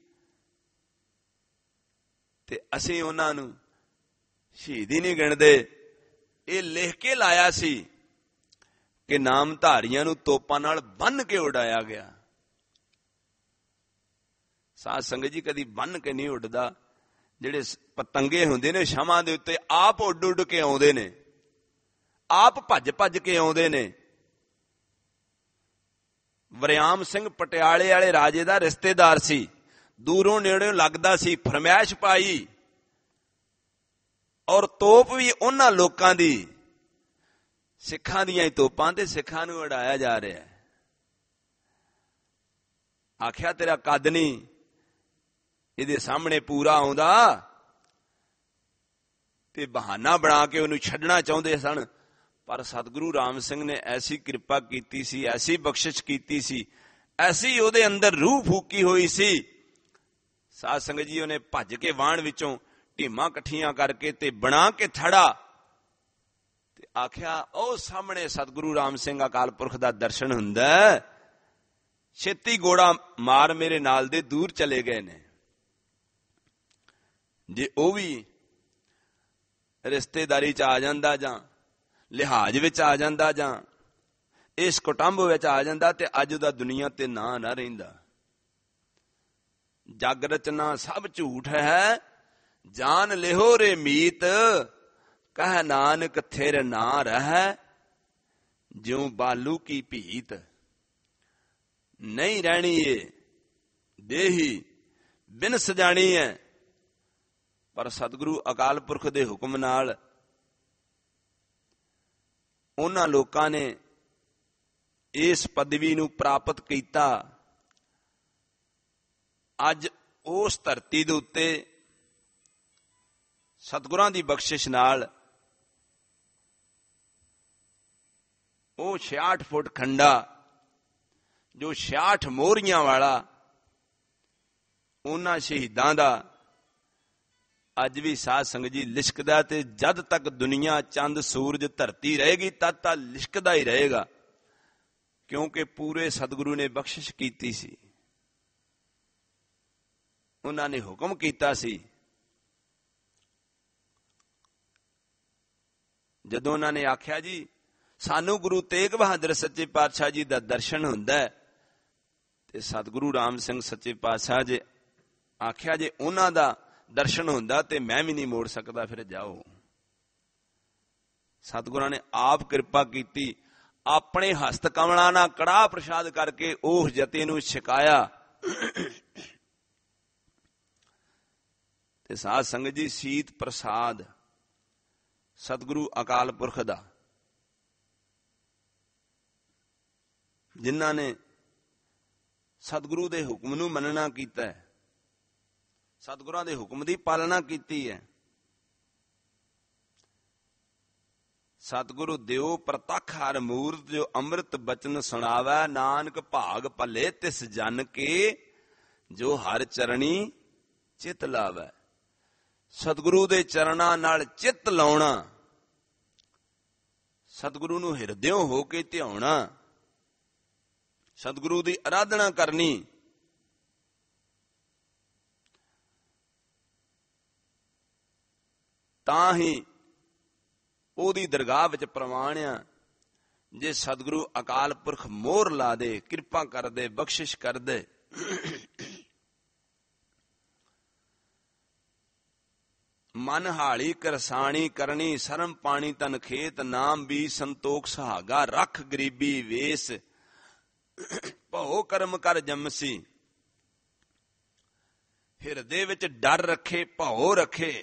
ਤੇ ਅਸੀਂ ਉਹਨਾਂ ਨੂੰ ਸ਼ਹੀਦ ਹੀ ਨਹੀਂ ਗਿਣਦੇ। ਇਹ ਲਿਖ ਕੇ ਲਾਇਆ ਸੀ ਕਿ ਨਾਮਧਾਰੀਆਂ ਨੂੰ ਤੋਪਾਂ ਨਾਲ ਬੰਨ੍ਹ ਕੇ ਉਡਾਇਆ ਗਿਆ। ਸਾਧ ਸੰਗਤ ਜੀ, ਕਦੀ ਬੰਨ੍ਹ ਕੇ ਨਹੀਂ ਉੱਡਦਾ, ਜਿਹੜੇ ਪਤੰਗੇ ਹੁੰਦੇ ਨੇ ਛਾਵਾਂ ਦੇ ਉੱਤੇ, ਆਪ ਉੱਡ ਉੱਡ ਕੇ ਆਉਂਦੇ ਨੇ, ਆਪ ਭੱਜ ਭੱਜ ਕੇ ਆਉਂਦੇ ਨੇ। ਵਰਿਆਮ ਸਿੰਘ ਪਟਿਆਲੇ ਵਾਲੇ ਰਾਜੇ ਦਾ ਰਿਸ਼ਤੇਦਾਰ ਸੀ, ਦੂਰੋਂ ਨੇੜਿਓਂ ਲੱਗਦਾ ਸੀ, ਫਰਮਾਇਸ਼ ਪਾਈ ਔਰ ਤੋਪ ਵੀ ਉਹਨਾਂ ਲੋਕਾਂ ਦੀ, ਸਿੱਖਾਂ ਦੀਆਂ ਹੀ ਤੋਪਾਂ ਤੇ ਸਿੱਖਾਂ ਨੂੰ ਉਡਾਇਆ ਜਾ ਰਿਹਾ ਹੈ। ਆਖਿਆ ਤੇਰਾ ਕੱਦ ਨਹੀਂ ਇਹਦੇ ਸਾਹਮਣੇ ਪੂਰਾ ਆਉਂਦਾ, ਤੇ ਬਹਾਨਾ ਬਣਾ ਕੇ ਉਹਨੂੰ ਛੱਡਣਾ ਚਾਹੁੰਦੇ ਸਨ। ਪਰ ਸਤਿਗੁਰੂ ਰਾਮ ਸਿੰਘ ਨੇ ਐਸੀ ਕਿਰਪਾ ਕੀਤੀ ਸੀ, ਐਸੀ ਬਖਸ਼ਿਸ਼ ਕੀਤੀ ਸੀ, ਐਸੀ ਉਹਦੇ ਅੰਦਰ ਰੂਹ ਫੂਕੀ ਹੋਈ ਸੀ। ਸਾਧ ਸੰਗਤ ਜੀ, ਉਹਨੇ ਭੱਜ ਕੇ ਵਾਣ ਵਿੱਚੋਂ ਢੀਮਾਂ ਇਕੱਠੀਆਂ ਕਰਕੇ ਤੇ ਬਣਾ ਕੇ ਥੜਾ, ਤੇ ਆਖਿਆ ਉਹ ਸਾਹਮਣੇ ਸਤਿਗੁਰੂ ਰਾਮ ਸਿੰਘ ਅਕਾਲ ਪੁਰਖ ਦਾ ਦਰਸ਼ਨ ਹੁੰਦਾ, ਛੇਤੀ ਗੋੜਾ ਮਾਰ, ਮੇਰੇ ਨਾਲ ਦੇ ਦੂਰ ਚਲੇ ਗਏ ਨੇ। ਜੇ ਉਹ ਵੀ ਰਿਸ਼ਤੇਦਾਰੀ ਚ ਆ ਜਾਂਦਾ, ਜਾਂ ਲਿਹਾਜ਼ ਵਿੱਚ ਆ ਜਾਂਦਾ, ਜਾਂ ਇਸ ਕੁਟੰਬ ਵਿੱਚ ਆ ਜਾਂਦਾ, ਤੇ ਅੱਜ ਉਹਦਾ ਦੁਨੀਆ ਤੇ ਨਾਂ ਨਾ ਰਹਿੰਦਾ। ਜਗ ਰਚਨਾ ਸਭ ਝੂਠ ਹੈ, ਜਾਨ ਲਿਹੋ ਰੇ ਮੀਤ, ਕਹਿ ਨਾਨਕ ਥਿਰ ਨਾ ਰਹਿ, ਜਿਉ ਬਾਲੂ ਕੀ ਭੀਤ। ਨਹੀਂ ਰਹਿਣੀ ਏ ਦੇਹੀ ਬਿਨ ਸਜਾਣੀ ਹੈ। ਪਰ ਸਤਿਗੁਰੂ ਅਕਾਲ ਪੁਰਖ ਦੇ ਹੁਕਮ ਨਾਲ ਉਹਨਾਂ ਲੋਕਾਂ ਨੇ ਇਸ ਪਦਵੀ ਨੂੰ ਪ੍ਰਾਪਤ ਕੀਤਾ। ਅੱਜ ਉਸ ਧਰਤੀ ਦੇ ਉੱਤੇ ਸਤਿਗੁਰਾਂ ਦੀ ਬਖਸ਼ਿਸ਼ ਨਾਲ ਉਹ 66 ਫੁੱਟ ਖੰਡਾ, ਜੋ 66 ਮੋਹਰੀਆਂ ਵਾਲਾ, ਉਹਨਾਂ ਸ਼ਹੀਦਾਂ ਦਾ ਅੱਜ ਵੀ ਸਾਧ ਸੰਗਤ ਜੀ ਲਿਸ਼ਕਦਾ। ਤੇ ਜਦ ਤੱਕ ਦੁਨੀਆ, ਚੰਦ, ਸੂਰਜ, ਧਰਤੀ ਰਹੇਗੀ, ਤਦ ਤੱਕ ਲਿਸ਼ਕਦਾ ਹੀ ਰਹੇਗਾ, ਕਿਉਂਕਿ ਪੂਰੇ ਸਤਿਗੁਰੂ ਨੇ ਬਖਸ਼ਿਸ਼ ਕੀਤੀ ਸੀ। ਉਹਨਾਂ ਨੇ ਹੁਕਮ ਕੀਤਾ ਸੀ। ਜਦੋਂ ਉਹਨਾਂ ਨੇ ਆਖਿਆ ਜੀ ਸਾਨੂੰ ਗੁਰੂ ਤੇਗ ਬਹਾਦਰ ਸੱਚੇ ਪਾਤਸ਼ਾਹ ਜੀ ਦਾ ਦਰਸ਼ਨ ਹੁੰਦਾ, ਤੇ ਸਤਿਗੁਰੂ ਰਾਮ ਸਿੰਘ ਸੱਚੇ ਪਾਤਸ਼ਾਹ ਜੇ ਆਖਿਆ ਜੇ ਉਹਨਾਂ ਦਾ ਦਰਸ਼ਨ ਹੁੰਦਾ ਤੇ ਮੈਂ ਵੀ ਨਹੀਂ ਮੋੜ ਸਕਦਾ, ਫਿਰ ਜਾਓ। ਸਤਿਗੁਰਾਂ ਨੇ ਆਪ ਕਿਰਪਾ ਕੀਤੀ, ਆਪਣੇ ਹਸਤ ਕਮਲਾਂ ਨਾਲ ਕੜਾਹ ਪ੍ਰਸ਼ਾਦ ਕਰਕੇ ਉਹ ਜਤੇ ਨੂੰ ਛਕਾਇਆ। ਤੇ ਸਾਧ ਸੰਗਤ ਜੀ, ਸੀਤ ਪ੍ਰਸਾਦ ਸਤਿਗੁਰੂ ਅਕਾਲ ਪੁਰਖ ਦਾ, ਜਿਨ੍ਹਾਂ ਨੇ ਸਤਿਗੁਰੂ ਦੇ ਹੁਕਮ ਨੂੰ ਮੰਨਣਾ ਕੀਤਾ ਹੈ, ਸਤਿਗੁਰਾਂ ਦੇ ਹੁਕਮ ਦੀ ਪਾਲਣਾ ਕੀਤੀ ਹੈ। ਸਤਿਗੁਰੂ ਦਿਓ ਪ੍ਰਤੱਖ ਹਰ ਮੂਰਤ, ਜੋ ਅੰਮ੍ਰਿਤ ਬਚਨ ਸੁਣਾਵੈ, ਨਾਨਕ ਭਾਗ ਭਲੇ ਤਿਸ ਜਨ ਕੇ, ਜੋ ਹਰ ਚਰਣੀ ਚਿਤ ਲਾਵੈ। ਸਤਿਗੁਰੂ ਦੇ ਚਰਨਾਂ ਨਾਲ ਚਿੱਤ ਲਾਉਣਾ, ਸਤਿਗੁਰੂ ਨੂੰ ਹਿਰਦਿਓਂ ਹੋ ਕੇ ਧਿਆਉਣਾ, ਸਤਿਗੁਰੂ ਦੀ ਆਰਾਧਨਾ ਕਰਨੀ, ਤਾਂ ਹੀ ਉਹਦੀ ਦਰਗਾਹ ਵਿੱਚ ਪ੍ਰਵਾਨ ਆ। ਜੇ ਸਤਿਗੁਰੂ ਅਕਾਲ ਪੁਰਖ ਮੋਹਰ ਲਾ ਦੇ, ਕਿਰਪਾ ਕਰ ਦੇ, ਬਖਸ਼ਿਸ਼ ਕਰ ਦੇ, ਮਨ ਹਾਲੀ ਕਰਸਾਣੀ ਕਰਨੀ, ਸਰਮ ਪਾਣੀ ਤਨ ਖੇਤ, ਨਾਮ ਵੀ ਸੰਤੋਖ ਸੁਹਾਗਾ, ਰੱਖ ਗਰੀਬੀ ਵੇਸ, ਭਉ ਕਰਮ ਕਰ ਜਮਸੀ। ਹਿਰਦੇ ਵਿੱਚ ਡਰ ਰੱਖੇ, ਭਉ ਰੱਖੇ,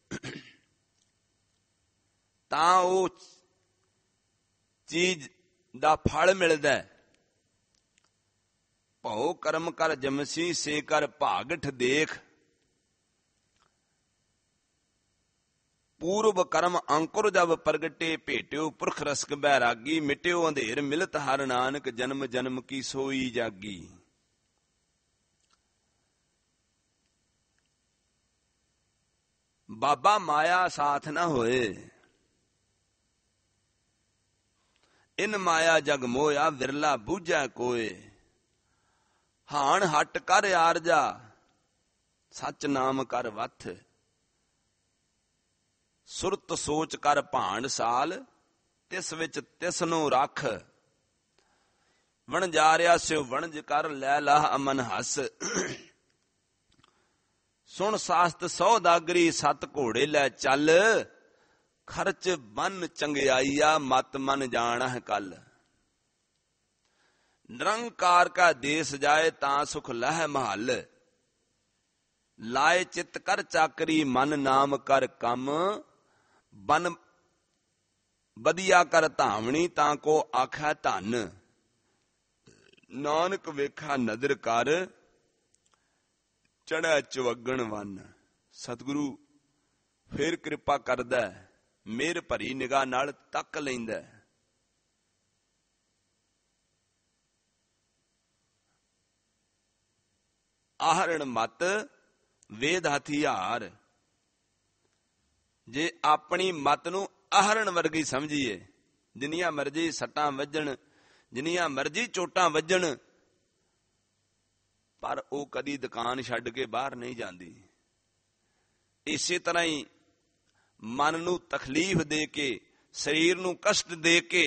ਤਾਂ ਉਹ ਚੀਜ਼ ਦਾ ਫਲ ਮਿਲਦਾ। ਭਉ ਕਰਮ ਕਰ ਜਮਸੀ, ਸੇ ਕਰ ਭਾਗਠ ਦੇਖ, ਪੂਰਬ ਕਰਮ ਅੰਕੁਰ ਜਬ ਪ੍ਰਗਟੇ, ਭੇਟਿਓ ਪੁਰਖ ਰਸਕ ਬੈਰਾਗੀ, ਮਿਟਿਓ ਅੰਧੇਰ ਮਿਲਤ ਹਰ ਨਾਨਕ, ਜਨਮ ਜਨਮ ਕੀ ਸੋਈ ਜਾਗੀ। ਬਾਬਾ ਮਾਇਆ ਸਾਥ ਨਾ ਹੋਏ, ਇਨ ਮਾਇਆ ਜਗ ਮੋਇਆ, ਵਿਰਲਾ ਬੂਝੈ ਕੋਏ। ਹਾਣ ਹਟ ਕਰ ਆਰਜਾ, ਸੱਚ ਨਾਮ ਕਰ ਵਥ, ਸੁਰਤ ਸੋਚ ਕਰ ਭਾਂਡ ਸਾਲ, ਤਿਸ ਵਿੱਚ ਤਿਸ ਨੂੰ ਰੱਖ। ਵਣਜਾਰਿਆ ਸਿਓ ਵਣਜ ਕਰ, ਲੈ ਲਾਹ ਅਮਨ ਹੱਸ। ਸੁਣ ਸਾਸਤ ਸੌਦਾਗਰੀ ਸਤ ਘੋੜੇ ਲੈ ਚੱਲ, ਖਰਚ ਬਨ ਚੰਗਿਆਈਆ ਮਤ ਮਨ ਜਾਣਹਿ ਕੱਲ। ਨਿਰੰਕਾਰ ਕਾ ਦੇਸ ਜਾਏ ਤਾਂ ਸੁਖ ਲਹਿ ਮਹੱਲ, ਲਾਏ ਚਿੱਤ ਕਰ ਚਾਕਰੀ ਮਨ ਨਾਮ ਕਰ ਕੰਮ। ਬਨ ਵਧੀਆ ਕਰ ਧਾਵਣੀ ਤਾਂ ਕੋ ਆਖੈ ਧਨ, ਨਾਨਕ ਵੇਖਾ ਨਦਰ ਕਰ ਚੜ੍ਹੈ ਚਵੱਗਣ ਵੰਨ। ਸਤਿਗੁਰੂ ਫੇਰ ਕਿਰਪਾ ਕਰਦਾ, ਮਿਹਰ ਭਰੀ ਨਿਗਾਹ ਨਾਲ ਤੱਕ ਲੈਂਦਾ। ਆਹਰਣ ਮਤ ਵੇਦ ਹਥਿਆਰ। ਜੇ ਆਪਣੀ ਮਤ ਨੂੰ ਆਹਰਣ ਵਰਗੀ ਸਮਝੀਏ, ਜਿੰਨੀਆਂ ਮਰਜ਼ੀ ਸੱਟਾਂ ਵੱਜਣ, ਜਿੰਨੀਆਂ ਮਰਜ਼ੀ ਚੋਟਾਂ ਵੱਜਣ, ਪਰ ਉਹ ਕਦੀ ਦੁਕਾਨ ਛੱਡ ਕੇ ਬਾਹਰ ਨਹੀਂ ਜਾਂਦੀ। ਇਸੇ ਤਰ੍ਹਾਂ ਹੀ ਮਨ ਨੂੰ ਤਕਲੀਫ ਦੇ ਕੇ, ਸਰੀਰ ਨੂੰ ਕਸ਼ਟ ਦੇ ਕੇ,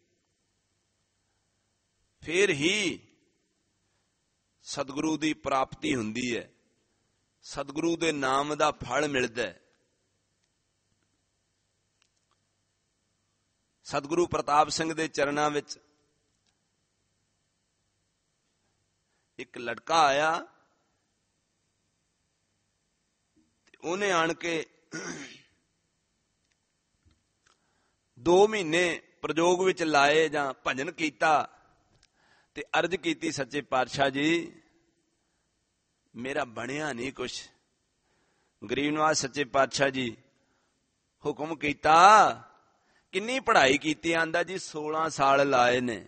ਫਿਰ ਹੀ ਸਤਿਗੁਰੂ ਦੀ ਪ੍ਰਾਪਤੀ ਹੁੰਦੀ ਹੈ, ਸਤਿਗੁਰੂ ਦੇ ਨਾਮ ਦਾ ਫਲ ਮਿਲਦਾ ਹੈ। ਸਤਿਗੁਰੂ ਪ੍ਰਤਾਪ ਸਿੰਘ ਦੇ ਚਰਨਾਂ ਵਿੱਚ ਇੱਕ ਲੜਕਾ ਆਇਆ, ਉਹਨੇ ਆਣ ਕੇ 2 ਮਹੀਨੇ ਪ੍ਰਯੋਗ ਵਿੱਚ ਲਾਏ ਜਾਂ ਭਜਨ ਕੀਤਾ ਤੇ ਅਰਜ਼ ਕੀਤੀ, ਸੱਚੇ ਪਾਤਸ਼ਾਹ ਜੀ ਮੇਰਾ ਬਣਿਆ ਨਹੀਂ ਕੁਛ। ਗਰੀਬ ਨਵਾਜ ਸੱਚੇ ਪਾਤਸ਼ਾਹ ਜੀ ਹੁਕਮ ਕੀਤਾ, ਕਿੰਨੀ ਪੜ੍ਹਾਈ ਕੀਤੀ? ਆਂਦਾ ਜੀ 16 ਸਾਲ ਲਾਏ ਨੇ।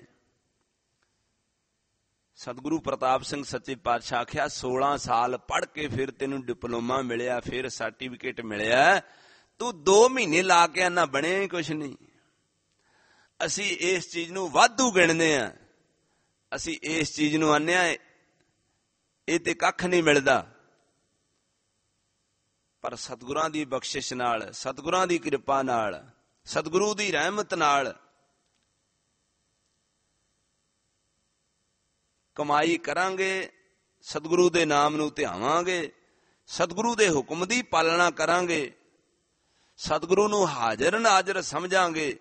ਸਤਿਗੁਰੂ ਪ੍ਰਤਾਪ ਸਿੰਘ ਸੱਚੇ ਪਾਤਸ਼ਾਹ ਆਖਿਆ 16 ਸਾਲ ਪੜ੍ਹ ਕੇ ਫਿਰ ਤੈਨੂੰ ਡਿਪਲੋਮਾ ਮਿਲਿਆ, ਫਿਰ ਸਰਟੀਫਿਕੇਟ ਮਿਲਿਆ, ਤੂੰ 2 ਮਹੀਨੇ ਲਾ ਕੇ ਆਨਾ ਬਣਿਆ ਹੀ ਕੁਛ ਨਹੀਂ। ਅਸੀਂ ਇਸ ਚੀਜ਼ ਨੂੰ ਵਾਧੂ ਗਿਣਦੇ ਹਾਂ, ਅਸੀਂ ਇਸ ਚੀਜ਼ ਨੂੰ ਆਨੇ ਆ ਇਹ ਤੇ ਕੱਖ ਨਹੀਂ ਮਿਲਦਾ। ਪਰ ਸਤਿਗੁਰਾਂ ਦੀ ਬਖਸ਼ਿਸ਼ ਨਾਲ, ਸਤਿਗੁਰਾਂ ਦੀ ਕਿਰਪਾ ਨਾਲ, ਸਤਿਗੁਰੂ ਦੀ ਰਹਿਮਤ ਨਾਲ ਕਮਾਈ ਕਰਾਂਗੇ, ਸਤਿਗੁਰੂ ਦੇ ਨਾਮ ਨੂੰ ਧਿਆਵਾਂਗੇ, ਸਤਿਗੁਰੂ ਦੇ ਹੁਕਮ ਦੀ ਪਾਲਣਾ ਕਰਾਂਗੇ, ਸਤਿਗੁਰੂ ਨੂੰ ਹਾਜ਼ਰ ਨਾਜ਼ਰ ਸਮਝਾਂਗੇ,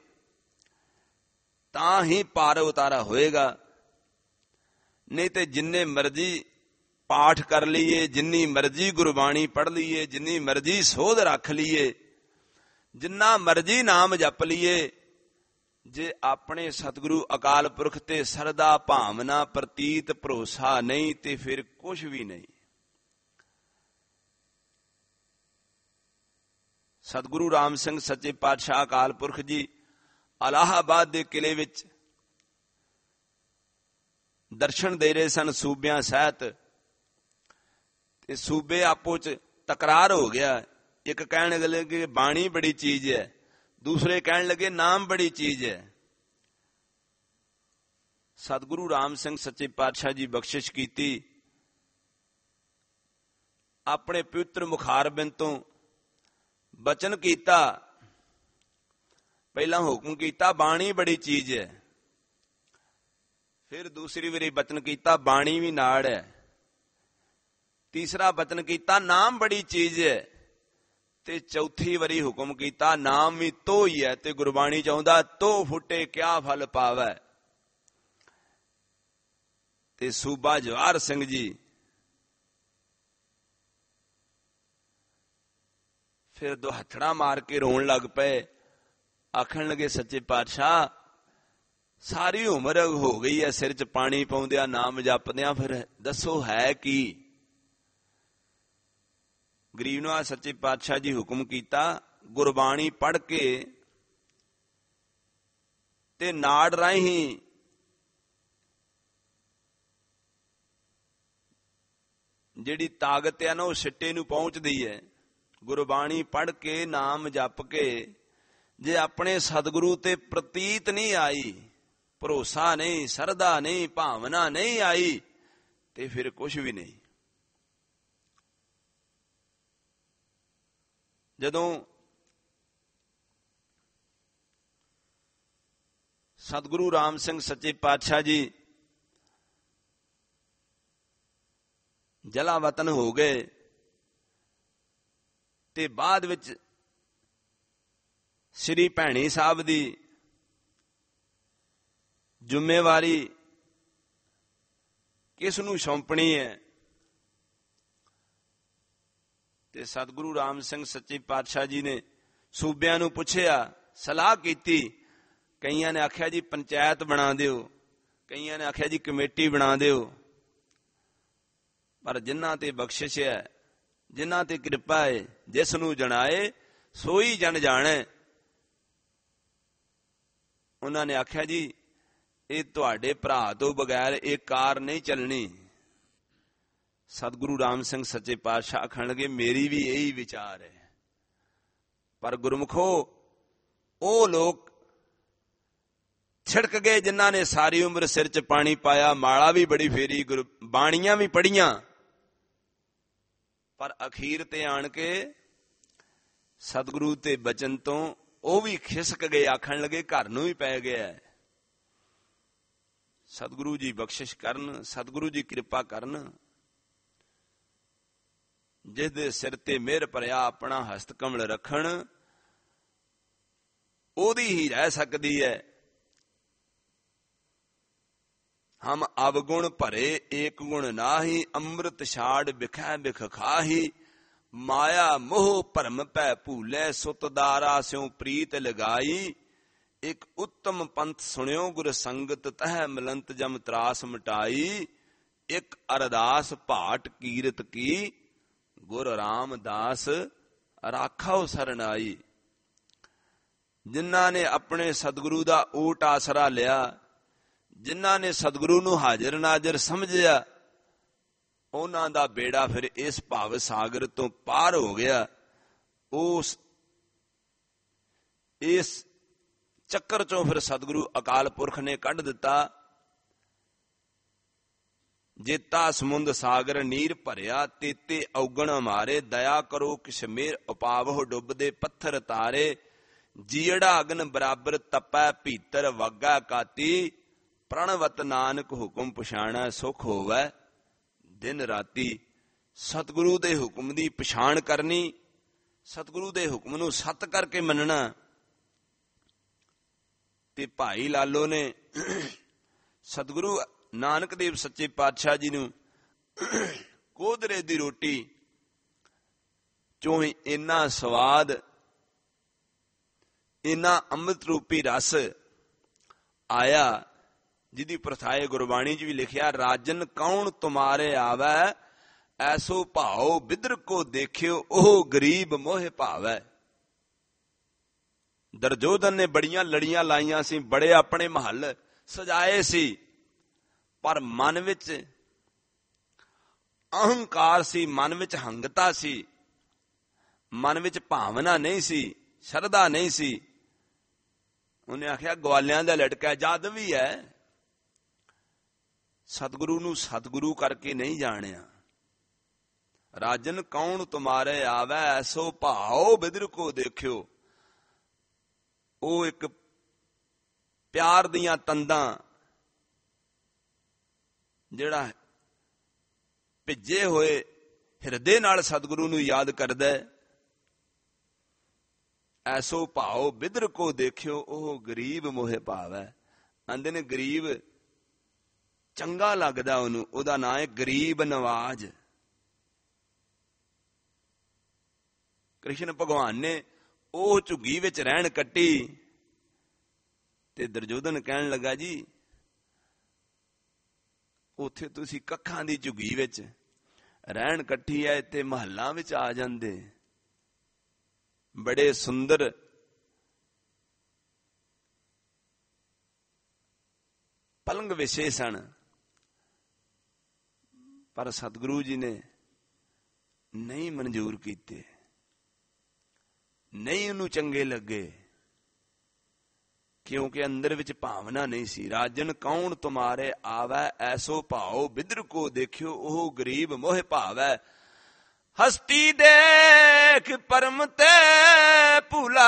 ਤਾਂ ਹੀ ਪਾਰ ਉਤਾਰਾ ਹੋਏਗਾ। ਨਹੀਂ ਤੇ ਜਿੰਨੇ ਮਰਜ਼ੀ ਪਾਠ ਕਰ ਲਈਏ, ਜਿੰਨੀ ਮਰਜ਼ੀ ਗੁਰਬਾਣੀ ਪੜ੍ਹ ਲਈਏ, ਜਿੰਨੀ ਮਰਜ਼ੀ ਸੋਧ ਰੱਖ ਲਈਏ, ਜਿੰਨਾ ਮਰਜ਼ੀ ਨਾਮ ਜਪ ਲਈਏ, ਜੇ ਆਪਣੇ ਸਤਿਗੁਰੂ ਅਕਾਲ ਪੁਰਖ ਤੇ ਸਰਦਾ ਭਾਵਨਾ ਪ੍ਰਤੀਤ ਭਰੋਸਾ ਨਹੀਂ ਤੇ ਫਿਰ ਕੁਝ ਵੀ ਨਹੀਂ। ਸਤਿਗੁਰੂ ਰਾਮ ਸਿੰਘ ਸੱਚੇ ਪਾਤਸ਼ਾਹ ਅਕਾਲ ਪੁਰਖ ਜੀ ਅਲਾਹਾਬਾਦ ਦੇ ਕਿਲੇ ਵਿੱਚ ਦਰਸ਼ਨ ਦੇ ਰਹੇ ਸਨ ਸੂਬਿਆਂ ਸਹਿਤ, ਤੇ ਸੂਬੇ ਆਪੋ ਚ ਤਕਰਾਰ ਹੋ ਗਿਆ। ਇੱਕ ਕਹਿਣ ਲੱਗੇ ਬਾਣੀ ਬੜੀ ਚੀਜ਼ ਹੈ, ਦੂਸਰੇ ਕਹਿਣ ਲੱਗੇ ਨਾਮ ਬੜੀ ਚੀਜ਼ ਹੈ। ਸਤਿਗੁਰੂ ਰਾਮ ਸਿੰਘ ਸੱਚੇ ਪਾਤਸ਼ਾਹ ਜੀ ਬਖਸ਼ਿਸ਼ ਕੀਤੀ, ਆਪਣੇ ਪਵਿੱਤਰ ਮੁਖਾਰਬਿੰਦ ਤੋਂ ਬਚਨ ਕੀਤਾ। ਪਹਿਲਾਂ ਹੁਕਮ ਕੀਤਾ ਬਾਣੀ ਬੜੀ ਚੀਜ਼ ਹੈ, ਫਿਰ ਦੂਸਰੀ ਵਾਰੀ ਬਚਨ ਕੀਤਾ ਬਾਣੀ ਵੀ ਨਾੜ ਹੈ, ਤੀਸਰਾ ਬਚਨ ਕੀਤਾ ਨਾਮ ਬੜੀ ਚੀਜ਼ ਹੈ, ਤੇ ਚੌਥੀ ਵਾਰੀ ਹੁਕਮ ਕੀਤਾ ਨਾਮ ਵੀ ਤੋ ਹੀ ਹੈ, ਤੇ ਗੁਰਬਾਣੀ ਚਾਹੁੰਦਾ ਤੋ ਫੁੱਟੇ ਕਿਆ ਫਲ ਪਾਵੈ। ਤੇ ਸੂਬਾ ਜਵਾਹਰ ਸਿੰਘ ਜੀ ਫਿਰ ਦੁਹੱਥੜਾ ਮਾਰ ਕੇ ਰੋਣ ਲੱਗ ਪਏ, ਆਖਣ ਲੱਗੇ ਸੱਚੇ ਪਾਤਸ਼ਾਹ ਸਾਰੀ ਉਮਰ ਹੋ ਗਈ ਹੈ ਸਿਰ 'ਚ ਪਾਣੀ ਪਾਉਂਦਿਆਂ, ਨਾਮ ਜਪਦਿਆਂ, ਫਿਰ ਦੱਸੋ ਹੈ ਕੀ? ਗਰੀਬ ਨਵਾਜ ਸੱਚੇ ਪਾਤਸ਼ਾਹ ਜੀ ਹੁਕਮ ਕੀਤਾ ਗੁਰਬਾਣੀ ਪੜ੍ਹ ਕੇ ਤੇ ਨਾੜ ਰਾਹੀਂ ਜਿਹੜੀ ਤਾਕਤ ਹੈ ਨਾ ਉਹ ਸਿੱਟੇ ਨੂੰ ਪਹੁੰਚਦੀ ਹੈ। ਗੁਰਬਾਣੀ ਪੜ੍ਹ ਕੇ ਨਾਮ ਜਪ ਕੇ ਜੇ ਆਪਣੇ ਸਤਿਗੁਰੂ ਤੇ ਪ੍ਰਤੀਤ ਨਹੀਂ ਆਈ, ਭਰੋਸਾ ਨਹੀਂ, ਸਰਦਾ ਨਹੀਂ, ਭਾਵਨਾ ਨਹੀਂ ਆਈ, ਤੇ ਫਿਰ ਕੁਝ ਵੀ ਨਹੀਂ। ਜਦੋਂ ਸਤਿਗੁਰੂ ਰਾਮ ਸਿੰਘ ਸੱਚੇ ਪਾਤਸ਼ਾਹ ਜੀ ਜਲਾ ਵਤਨ ਹੋ ਗਏ, ਤੇ ਬਾਅਦ ਵਿੱਚ ਸ੍ਰੀ ਭੈਣੀ ਸਾਹਿਬ ਦੀ ਜ਼ਿੰਮੇਵਾਰੀ ਕਿਸ ਨੂੰ ਸੌਂਪਣੀ ਹੈ। ਤੇ ਸਤਿਗੁਰੂ ਰਾਮ ਸਿੰਘ ਸੱਚੇ ਪਾਤਸ਼ਾਹ ਜੀ ਨੇ ਸੂਬਿਆਂ ਨੂੰ ਪੁੱਛਿਆ, ਸਲਾਹ ਕੀਤੀ। ਕਈਆਂ ਨੇ ਆਖਿਆ ਜੀ ਪੰਚਾਇਤ ਬਣਾ ਦਿਓ, ਕਈਆਂ ਨੇ ਆਖਿਆ ਜੀ ਕਮੇਟੀ ਬਣਾ ਦਿਓ। ਪਰ ਜਿਨ੍ਹਾਂ ਤੇ ਬਖਸ਼ਿਸ਼ ਹੈ, ਜਿਨ੍ਹਾਂ ਤੇ ਕਿਰਪਾ ਹੈ, ਜਿਸ ਨੂੰ ਜਣਾਏ ਸੋਈ ਜਨ ਜਾਣੈ। ਉਹਨਾਂ ਨੇ ਆਖਿਆ ਜੀ ਇਹ ਤੁਹਾਡੇ ਭਰਾ ਤੋਂ ਬਗੈਰ ਇਹ ਕਾਰ ਨਹੀਂ ਚੱਲਣੀ। ਸਤਿਗੁਰੂ ਰਾਮ ਸਿੰਘ ਸੱਚੇ ਪਾਤਸ਼ਾਹ ਆਖਣ ਲੱਗੇ ਮੇਰੀ ਵੀ ਇਹੀ ਵਿਚਾਰ ਹੈ। ਪਰ ਗੁਰਮੁਖੋ ਉਹ ਲੋਕ ਛਿੜਕ ਗਏ ਜਿਨ੍ਹਾਂ ਨੇ ਸਾਰੀ ਉਮਰ ਸਿਰ 'ਚ ਪਾਣੀ ਪਾਇਆ, ਮਾਲਾ ਵੀ ਬੜੀ ਫੇਰੀ, ਬਾਣੀਆਂ ਵੀ ਪੜੀਆਂ, ਪਰ ਅਖੀਰ ਤੇ ਆਣ ਕੇ ਸਤਿਗੁਰੂ ਤੇ ਬਚਨ ਤੋਂ ਉਹ ਵੀ ਖਿਸਕ ਗਏ। ਆਖਣ ਲੱਗੇ ਘਰ ਨੂੰ ਵੀ ਪੈ ਗਿਆ। ਸਤਿਗੁਰੂ ਜੀ ਬਖਸ਼ਿਸ਼ ਕਰਨ, ਸਤਿਗੁਰੂ ਜੀ ਕਿਰਪਾ ਕਰਨ। ਜਿਸ ਦੇ ਸਿਰ ਤੇ ਮਿਹਰ ਭਰਿਆ ਆਪਣਾ ਹਸਤ ਕਮਲ ਰੱਖਣ, ਉਹਦੀ ਹੀ ਰਹਿ ਸਕਦੀ ਹੈ। ਹਮ ਅਵਗੁਣ ਭਰੇ ਏਕ ਗੁਣ ਨਾਹੀ, ਅੰਮ੍ਰਿਤ ਛਾੜ ਬਿਖੈ ਬਿਖ ਖਾਹੀ। ਮਾਇਆ ਮੋਹ ਭਰਮ ਪੈ ਭੂਲੇ, ਸੁਤ ਦਾਰਾ ਸਿਉ ਪ੍ਰੀਤ ਲਗਾਈ। ਇੱਕ ਉੱਤਮ ਪੰਥ ਸੁਣਿਓ ਗੁਰ ਸੰਗਤ, ਤਹਿ ਮਲੰਤ ਜਮ ਤਰਾਸ ਮਿਟਾਈ। ਇੱਕ ਅਰਦਾਸ ਭਾਟ ਕੀਰਤ ਕੀ, ਗੁਰ ਰਾਮਦਾਸ ਰਾਖਾਓ ਸਰਨਾਈ। ਜਿਨ੍ਹਾਂ ਨੇ ਆਪਣੇ ਸਤਿਗੁਰੂ ਦਾ ਓਟ ਆਸਰਾ ਲਿਆ, ਜਿਨ੍ਹਾਂ ਨੇ ਸਤਿਗੁਰੂ ਨੂੰ ਹਾਜ਼ਰ ਨਾਜ਼ਰ ਸਮਝਿਆ, ਉਹਨਾਂ ਦਾ ਬੇੜਾ ਫਿਰ ਇਸ ਭਵ ਸਾਗਰ ਤੋਂ ਪਾਰ ਹੋ ਗਿਆ। ਇਸ ਚੱਕਰ ਚੋਂ ਫਿਰ ਸਤਿਗੁਰੂ ਅਕਾਲ ਪੁਰਖ ਨੇ ਕੱਢ ਦਿੱਤਾ। ਜੇਤਾ ਸਮੁੰਦ ਸਾਗਰ ਨੀਰ ਭਰਿਆ, ਤੇਤੇ ਔਗਣ ਮਾਰੇ। ਦਇਆ ਕਰੋ ਕਿਛ ਮੇਰ ਉਪਾਵਹੁ, ਡੁੱਬਦੇ ਪੱਥਰ ਤਾਰੇ। ਜੀੜਾ ਅਗਨ ਬਰਾਬਰ ਤਪੈ, ਭੀਤਰ ਵਾਗਾ ਕਾਤੀ। ਪ੍ਰਣਵਤ ਨਾਨਕ ਹੁਕਮ ਪਛਾਣੈ, ਸੁਖ ਹੋਵੈ ਦਿਨ ਰਾਤੀ। ਸਤਿਗੁਰੂ ਦੇ ਹੁਕਮ ਦੀ ਪਛਾਣ ਕਰਨੀ, ਸਤਿਗੁਰੂ ਦੇ ਹੁਕਮ ਨੂੰ ਸੱਤ ਕਰਕੇ ਮੰਨਣਾ। ਤੇ ਭਾਈ ਲਾਲੋ ਨੇ ਸਤਿਗੁਰੂ ਨਾਨਕ ਦੇਵ ਸੱਚੇ ਪਾਤਸ਼ਾਹ ਜੀ ਨੂੰ ਕੋਧਰੇ ਦੀ ਰੋਟੀ ਚੋਂ ਹੀ ਇੰਨਾ ਸਵਾਦ, ਇੰਨਾ ਅੰਮ੍ਰਿਤ ਰੂਪੀ ਰਸ ਆਇਆ, ਜਿਹਦੀ ਪ੍ਰਥਾਏ ਗੁਰਬਾਣੀ 'ਚ ਵੀ ਲਿਖਿਆ, ਰਾਜਨ ਕੌਣ ਤੁਮਾਰੇ ਆਵੈ, ਐਸੋ ਭਾਉ ਬਿਦਰ ਕੋ ਦੇਖਿਓ, ਉਹ ਗਰੀਬ ਮੋਹਿ ਭਾਵੈ। ਦੁਰਯੋਧਨ ਨੇ ਬੜੀਆਂ ਲੜੀਆਂ ਲਾਈਆਂ ਸੀ, ਬੜੇ ਆਪਣੇ ਮਹੱਲ ਸਜਾਏ ਸੀ, ਪਰ ਮਨ ਵਿੱਚ ਅਹੰਕਾਰ ਸੀ, ਮਨ ਵਿੱਚ ਹੰਗਤਾ ਸੀ, ਮਨ ਵਿੱਚ ਭਾਵਨਾ ਨਹੀਂ ਸੀ, ਸ਼ਰਧਾ ਨਹੀਂ ਸੀ। ਉਹਨੇ ਆਖਿਆ ਗਵਾਲਿਆਂ ਦਾ ਲੜਕਾ ਜਦ ਵੀ ਹੈ। ਸਤਿਗੁਰੂ ਨੂੰ ਸਤਿਗੁਰੂ ਕਰਕੇ ਨਹੀਂ ਜਾਣਿਆ। ਰਾਜਨ ਕੌਣ ਤੁਮਾਰੇ ਆਵੈ, ਐਸੋ ਭਾਉ ਬਿਦਰ ਕੋ ਦੇਖਿਓ। ਉਹ ਇੱਕ ਪਿਆਰ ਦੀਆਂ ਤੰਦਾਂ, ਜਿਹੜਾ ਭਿੱਜੇ ਹੋਏ ਹਿਰਦੇ ਨਾਲ ਸਤਿਗੁਰੂ ਨੂੰ ਯਾਦ ਕਰਦਾ, ਐਸੋ ਭਾਉ ਬਿਦਰ ਕੋ ਦੇਖਿਓ, ਉਹ ਗਰੀਬ ਮੋਹਿ ਭਾਵੈ। ਆਂਦੇ ਨੇ ਗਰੀਬ ਚੰਗਾ ਲੱਗਦਾ ਉਹਨੂੰ, ਉਹਦਾ ਨਾਂ ਹੈ ਗਰੀਬ ਨਵਾਜ। ਕ੍ਰਿਸ਼ਨ ਭਗਵਾਨ ਨੇ ਉਹ ਝੁੱਗੀ ਵਿੱਚ ਰਹਿਣ ਕੱਟੀ। ਤੇ ਦੁਰਯੋਧਨ ਕਹਿਣ ਲੱਗਾ ਜੀ ਉੱਥੇ ਤੁਸੀਂ ਕੱਖਾਂ ਦੀ ਝੁੱਗੀ ਵਿੱਚ ਰਹਿਣ ਕੱਟੀ ਹੈ, ਇੱਥੇ ਮਹੱਲਾਂ ਵਿੱਚ ਆ ਜਾਂਦੇ। ਬੜੇ ਸੁੰਦਰ ਪਲੰਗ ਵਿਛੇ ਸਨ, ਪਰ ਸਤਿਗੁਰੂ ਜੀ ਨੇ ਨਹੀਂ ਮਨਜ਼ੂਰ ਕੀਤੇ, ਨਹੀਂ ਉਹਨੂੰ ਚੰਗੇ ਲੱਗੇ, ਕਿਉਂਕਿ ਅੰਦਰ ਵਿੱਚ ਭਾਵਨਾ ਨਹੀਂ ਸੀ। ਰਾਜਨ ਕੌਣ ਤੁਮਾਰੇ ਆਵੈ, ਐਸੋ ਭਾਉ ਬਿਦਰ ਕੋ ਦੇਖਿਓ, ਉਹ ਗਰੀਬ ਮੋਹਿ ਭਾਵੈ। ਹਸਤੀ ਦੇਖ ਪਰਮ ਤੇ ਭੁਲਾ,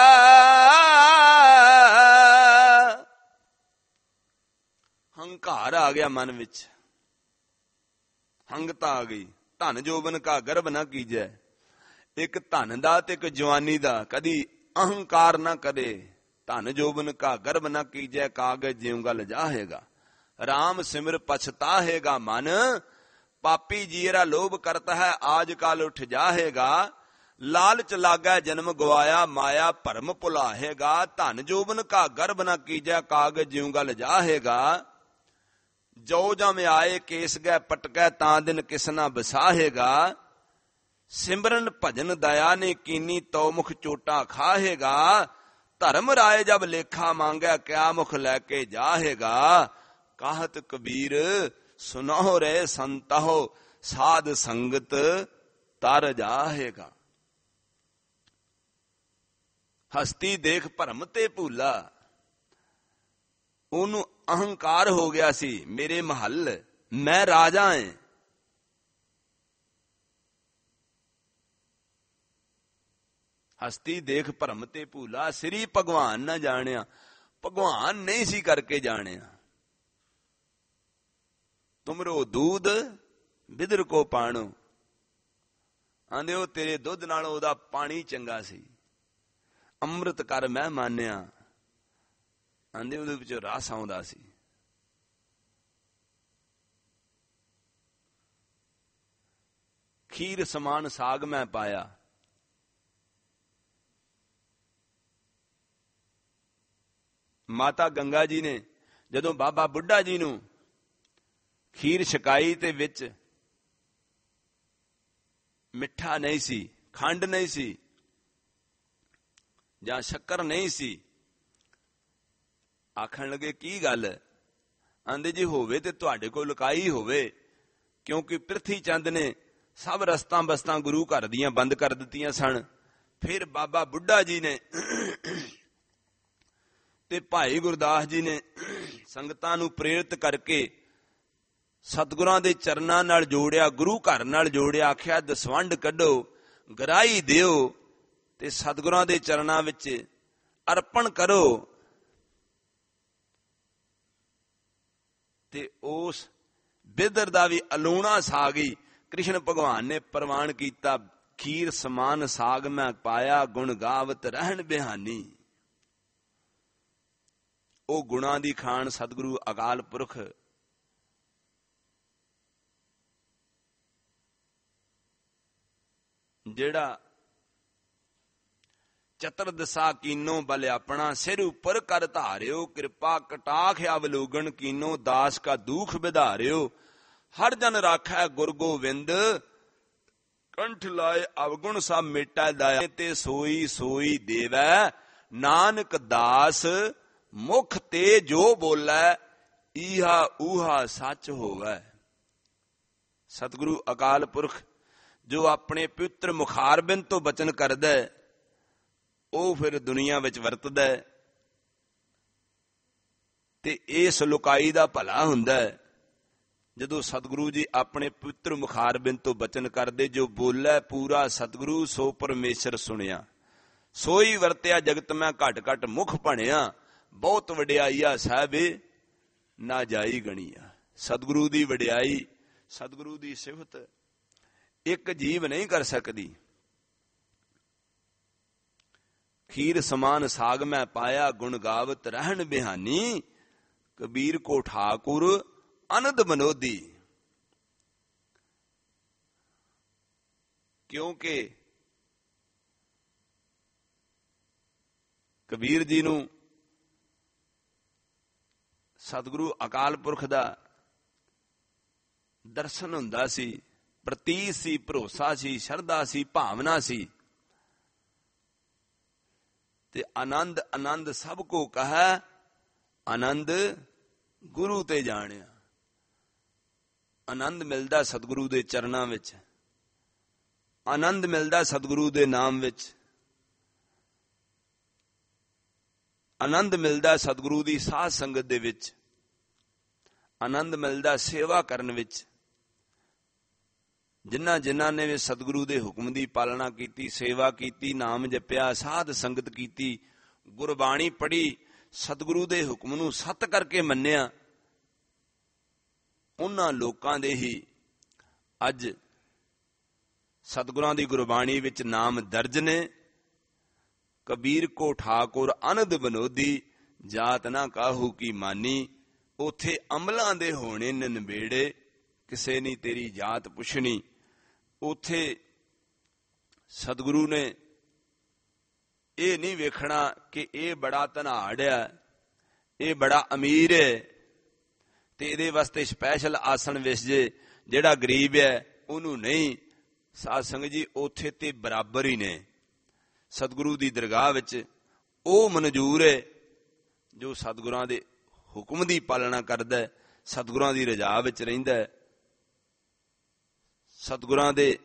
ਹੰਕਾਰ ਆ ਗਿਆ ਮਨ ਵਿੱਚ, ਹੰਗਤਾ ਆ ਗਈ। ਧਨ ਜੋਬਨ ਕਾ ਗਰਭ ਨਾ ਕੀਜੈ। ਇੱਕ ਧਨ ਦਾ ਤੇ ਇੱਕ ਜਵਾਨੀ ਦਾ। ਕਦੀ ਅਹੰਕਾਰ ਨਾ ਕਰੇ, ਧਨ ਜੋਬਨ ਕਾ ਗਰਭ ਨਾ ਕੀਜੈ, ਕਾਗਜ ਜਿਉ ਗਲ ਜਾਹੇਗਾ। ਰਾਮ ਸਿਮਰ ਪਛਤਾਹੇਗਾ ਮਨ, ਪਾਪੀ ਜੀਰਾ ਲੋਭ ਕਰਤਾ ਹੈ, ਆਜ ਕਾਲ ਉਠ ਜਾਹੇਗਾ। ਲਾਲਚ ਲਾਗੈ ਜਨਮ ਗਵਾਇਆ, ਮਾਇਆ ਭਰਮ ਭੁਲਾਹੇਗਾ। ਧਨ ਜੋਬਨ ਕਾ ਗਰਭ ਨਾ ਕੀਜੈ, ਕਾਗਜ ਜਿਉ ਗਲ ਜਾਹੇਗਾ। ਜੋ ਜਮ ਆਏ ਕੇਸ ਗੈ ਪਟਕੈ, ਤਾਂ ਦਿਨ ਕਿਸ ਨਾ ਬਸਾਹੇਗਾ। ਸਿਮਰਨ ਭਜਨ ਦਇਆ ਨੇ ਕੀਨੀ, ਤੋ ਮੁਖ ਚੋਟਾ ਖਾਹੇਗਾ। ਧਰਮ ਰਾਏ ਜਬ ਲੇਖਾ ਮੰਗੈ, ਕਿਆ ਮੁਖ ਲੈ ਕੇ ਜਾਹੇਗਾ। ਕਾਹਤ ਕਬੀਰ ਸੁਨਹੁ ਰੇ ਸੰਤਹੁ, ਸਾਧ ਸੰਗਤ ਤਰ ਜਾਹੇਗਾ। ਹਸਤੀ ਦੇਖ ਭਰਮ ਤੇ ਭੂਲਾ, ਉਹਨੂੰ ਅਹੰਕਾਰ ਹੋ ਗਿਆ ਸੀ, ਮੇਰੇ ਮਹੱਲ ਮੈਂ ਰਾਜਾ ਐ। ਹਸਤੀ ਦੇਖ ਭਰਮ ਤੇ ਭੂਲਾ, ਸ੍ਰੀ ਭਗਵਾਨ ਨਾ ਜਾਣਿਆ। ਭਗਵਾਨ ਨਹੀਂ ਸੀ ਕਰਕੇ ਜਾਣਿਆ। ਤੁਮਰੋ ਦੂਧ ਬਿਦਰ ਕੋ ਪਾਣੋ, ਆਂਦੇ ਉਹ ਤੇਰੇ ਦੁੱਧ ਨਾਲੋਂ ਉਹਦਾ ਪਾਣੀ ਚੰਗਾ ਸੀ। ਅੰਮ੍ਰਿਤ ਕਰ ਮੈਂ ਮਾਨਿਆ, ਆਂਦੇ ਉਹਦੇ ਵਿੱਚੋਂ ਰਸ ਆਉਂਦਾ ਸੀ। ਖੀਰ ਸਮਾਨ ਸਾਗ ਮੈਂ ਪਾਇਆ, ਮਾਤਾ ਗੰਗਾ ਜੀ ਨੇ ਜਦੋਂ ਬਾਬਾ ਬੁੱਢਾ ਜੀ ਨੂੰ ਖੀਰ ਛਕਾਈ ਤੇ ਵਿੱਚ ਮਿੱਠਾ ਨਹੀਂ ਸੀ, ਖੰਡ ਨਹੀਂ ਸੀ ਜਾਂ ਸ਼ੱਕਰ ਨਹੀਂ ਸੀ, ਆਖਣ ਲੱਗੇ ਕੀ ਗੱਲ? ਆਂਦੇ ਜੀ ਹੋਵੇ ਤੇ ਤੁਹਾਡੇ ਕੋਲ ਲੁਕਾਈ ਹੋਵੇ, ਕਿਉਂਕਿ ਪ੍ਰਿਥੀ ਚੰਦ ਨੇ ਸਭ ਰਸਤਾਂ ਬਸਤਾਂ ਗੁਰੂ ਘਰ ਦੀਆਂ ਬੰਦ ਕਰ ਦਿੱਤੀਆਂ ਸਨ। ਫਿਰ ਬਾਬਾ ਬੁੱਢਾ ਜੀ ਨੇ ਤੇ ਭਾਈ ਗੁਰਦਾਸ ਜੀ ਨੇ ਸੰਗਤਾਂ ਨੂੰ ਪ੍ਰੇਰਿਤ ਕਰਕੇ ਸਤਿਗੁਰਾਂ ਦੇ ਚਰਨਾਂ ਨਾਲ ਜੋੜਿਆ, ਗੁਰੂ ਘਰ ਨਾਲ ਜੋੜਿਆ। ਆਖਿਆ ਦਸਵੰਡ ਕੱਢੋ, ਗਰਾਈ ਦਿਓ ਤੇ ਸਤਿਗੁਰਾਂ ਦੇ ਚਰਨਾਂ ਵਿੱਚ ਅਰਪਣ ਕਰੋ। ਤੇ ਉਸ ਬਿਦਰ ਦਾ ਵੀ ਅਲੂਣਾ ਸਾਗ ਹੀ ਕ੍ਰਿਸ਼ਨ ਭਗਵਾਨ ਨੇ ਪ੍ਰਵਾਨ ਕੀਤਾ। ਖੀਰ ਸਮਾਨ ਸਾਗ ਮੈਂ ਪਾਇਆ, ਗੁਣ ਗਾਵਤ ਰਹਿਣ ਬਿਹਾਨੀ। ਉਹ ਗੁਣਾਂ ਦੀ ਖਾਣ ਸਤਿਗੁਰੂ ਅਕਾਲ ਪੁਰਖ ਜਿਹੜਾ ਚਤਰ ਦਸਾ ਕੀਨੋ ਬਲ ਆਪਣਾ, ਸਿਰ ਉੱਪਰ ਕਰ ਧਾਰਿਓ। ਕਿਰਪਾ ਕਟਾਖ ਅਵਲੋਗਨ ਕੀਨੋ, ਦਾਸ ਕਾ ਦੁਖ ਵਿਧਾਰਿਓ। ਹਰ ਜਨ ਰਾਖੈ ਗੁਰ ਗੋਵਿੰਦ, ਕੰਠ ਲਾਏ ਅਵਗੁਣ ਸਭ ਮਿਟੈ ਦਾਇਆ। ਤੇ ਸੋਈ ਸੋਈ ਦੇਵੈ ਨਾਨਕ ਦਾਸ, ਮੁਖ ਤੇ ਜੋ ਬੋਲੈ ਈਹਾ ਊਹਾ ਸੱਚ ਹੋਵੈ। ਸਤਿਗੁਰੂ ਅਕਾਲ ਪੁਰਖ ਜੋ ਆਪਣੇ ਪਵਿੱਤਰ ਮੁਖਾਰਬਿੰਦ ਤੋਂ ਬਚਨ ਕਰਦਾ, ਉਹ ਫਿਰ ਦੁਨੀਆ ਵਿੱਚ ਵਰਤਦਾ ਤੇ ਇਸ ਲੁਕਾਈ ਦਾ ਭਲਾ ਹੁੰਦਾ ਜਦੋਂ ਸਤਿਗੁਰੂ ਜੀ ਆਪਣੇ ਪਵਿੱਤਰ ਮੁਖਾਰਬਿੰਦ ਤੋਂ ਬਚਨ ਕਰਦੇ। ਜੋ ਬੋਲੇ ਪੂਰਾ ਸਤਿਗੁਰੂ, ਸੋ ਪਰਮੇਸ਼ਰ ਸੁਣਿਆ। ਸੋਈ ਵਰਤਿਆ ਜਗਤ ਮੈਂ ਘਟ ਘਟ ਮੁਖ ਭਣਿਆ, ਬਹੁਤ ਵਡਿਆਈਆ ਸਾਹਿਬੇ ਨਾ ਜਾਈ ਗਣੀਆ। ਸਤਿਗੁਰੂ ਦੀ ਵਡਿਆਈ, ਸਤਿਗੁਰੂ ਦੀ ਸਿਫਤ ਇੱਕ ਜੀਵ ਨਹੀਂ ਕਰ ਸਕਦੀ। ਖੀਰ ਸਮਾਨ ਸਾਗ ਮੈਂ ਪਾਇਆ, ਗੁਣ ਗਾਵਤ ਰਹਿਣ ਬਿਹਾਨੀ। ਕਬੀਰ ਕੋ ਠਾਕੁਰ ਅਨੰਦ ਮਨੋਦੀ। ਕਿਉਂਕਿ ਕਬੀਰ ਜੀ ਨੂੰ ਸਤਿਗੁਰੂ ਅਕਾਲ ਪੁਰਖ ਦਾ ਦਰਸ਼ਨ ਹੁੰਦਾ ਸੀ, ਪ੍ਰਤੀਤ ਸੀ, ਭਰੋਸਾ ਸੀ, ਸ਼ਰਧਾ ਸੀ, ਭਾਵਨਾ ਸੀ। ਤੇ ਆਨੰਦ ਆਨੰਦ ਸਭ ਕੋ ਕਹੈ, ਆਨੰਦ ਗੁਰੂ ਤੇ ਜਾਣਿਆ। ਆਨੰਦ ਮਿਲਦਾ ਸਤਿਗੁਰੂ ਦੇ ਚਰਨਾਂ ਵਿੱਚ, ਆਨੰਦ ਮਿਲਦਾ ਸਤਿਗੁਰੂ ਦੇ ਨਾਮ ਵਿੱਚ, ਆਨੰਦ ਮਿਲਦਾ ਸਤਿਗੁਰੂ ਦੀ ਸਾਧ ਸੰਗਤ ਦੇ ਵਿੱਚ, ਆਨੰਦ ਮਿਲਦਾ ਸੇਵਾ ਕਰਨ ਵਿੱਚ। ਜਿਨ੍ਹਾਂ ਜਿਨ੍ਹਾਂ ਨੇ ਵੀ ਸਤਿਗੁਰੂ ਦੇ ਹੁਕਮ ਦੀ ਪਾਲਣਾ ਕੀਤੀ, ਸੇਵਾ ਕੀਤੀ, ਨਾਮ ਜਪਿਆ, ਸਾਧ ਸੰਗਤ ਕੀਤੀ, ਗੁਰਬਾਣੀ ਪੜ੍ਹੀ, ਸਤਿਗੁਰੂ ਦੇ ਹੁਕਮ ਨੂੰ ਸੱਤ ਕਰਕੇ ਮੰਨਿਆ, ਉਹਨਾਂ ਲੋਕਾਂ ਦੇ ਹੀ ਅੱਜ ਸਤਿਗੁਰਾਂ ਦੀ ਗੁਰਬਾਣੀ ਵਿੱਚ ਨਾਮ ਦਰਜ ਨੇ। ਕਬੀਰ ਕੋ ਠਾਕੁਰ ਅਨੰਦ ਬਨੋਦੀ, ਜਾਤ ਨਾ ਕਾਹੂ ਕੀ ਮਾਨੀ। ਉਥੇ ਅਮਲਾਂ ਦੇ ਹੋਣੇ ਨੇ ਨਬੇੜੇ, ਕਿਸੇ ਨਹੀਂ ਤੇਰੀ ਜਾਤ ਪੁੱਛਣੀ। ਉਥੇ ਸਤਿਗੁਰੂ ਨੇ ਇਹ ਨਹੀਂ ਵੇਖਣਾ ਕਿ ਇਹ ਬੜਾ ਧਨਾੜ ਆ, ਇਹ ਬੜਾ ਅਮੀਰ ਹੈ ਤੇ ਇਹਦੇ ਵਾਸਤੇ ਸਪੈਸ਼ਲ ਆਸਣ ਵਿਸ ਜੇ, ਜਿਹੜਾ ਗਰੀਬ ਹੈ ਉਹਨੂੰ ਨਹੀਂ। ਸਾਧ ਸੰਗਤ ਜੀ, ਉੱਥੇ ਤੇ ਬਰਾਬਰ ਹੀ ਨੇ। ਸਤਿਗੁਰੂ ਦੀ ਦਰਗਾਹ ਵਿੱਚ ਉਹ ਮਨਜ਼ੂਰ ਹੈ ਜੋ ਸਤਿਗੁਰਾਂ ਦੇ ਹੁਕਮ ਦੀ ਪਾਲਣਾ ਕਰਦਾ ਹੈ, ਸਤਿਗੁਰਾਂ ਦੀ ਰਜ਼ਾ ਵਿੱਚ ਰਹਿੰਦਾ ਹੈ, ਸਤਿਗੁਰਾਂ ਦੇ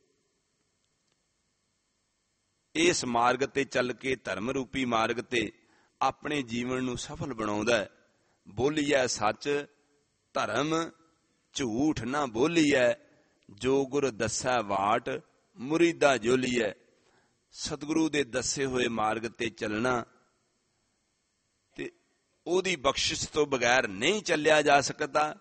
ਇਸ ਮਾਰਗ ਤੇ ਚੱਲ ਕੇ, ਧਰਮ ਰੂਪੀ ਮਾਰਗ ਤੇ ਆਪਣੇ ਜੀਵਨ ਨੂੰ ਸਫਲ ਬਣਾਉਂਦਾ ਹੈ। ਬੋਲੀਐ ਸੱਚ ਧਰਮ, ਝੂਠ ਨਾ ਬੋਲੀਐ, ਜੋ ਗੁਰ ਦੱਸੈ ਵਾਟ, ਮੁਰੀਦਾ ਜੋਲੀਐ। ਸਤਿਗੁਰੂ ਦੇ ਦੱਸੇ ਹੋਏ ਮਾਰਗ ਤੇ ਚੱਲਣਾ ਤੇ ਉਹਦੀ ਬਖਸ਼ਿਸ਼ ਤੋਂ ਬਗੈਰ ਨਹੀਂ ਚੱਲਿਆ ਜਾ ਸਕਦਾ।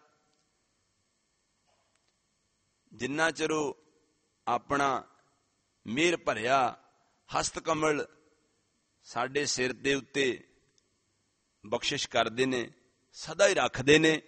ਜਿੰਨਾ ਚਿਰ ਉਹ ਆਪਣਾ ਮਿਹਰ ਭਰਿਆ ਹਸਤ ਕਮਲ ਸਾਡੇ ਸਿਰ ਦੇ ਉੱਤੇ ਬਖਸ਼ਿਸ਼ ਕਰਦੇ ਨੇ, ਸਦਾ ਹੀ ਰੱਖਦੇ ਨੇ।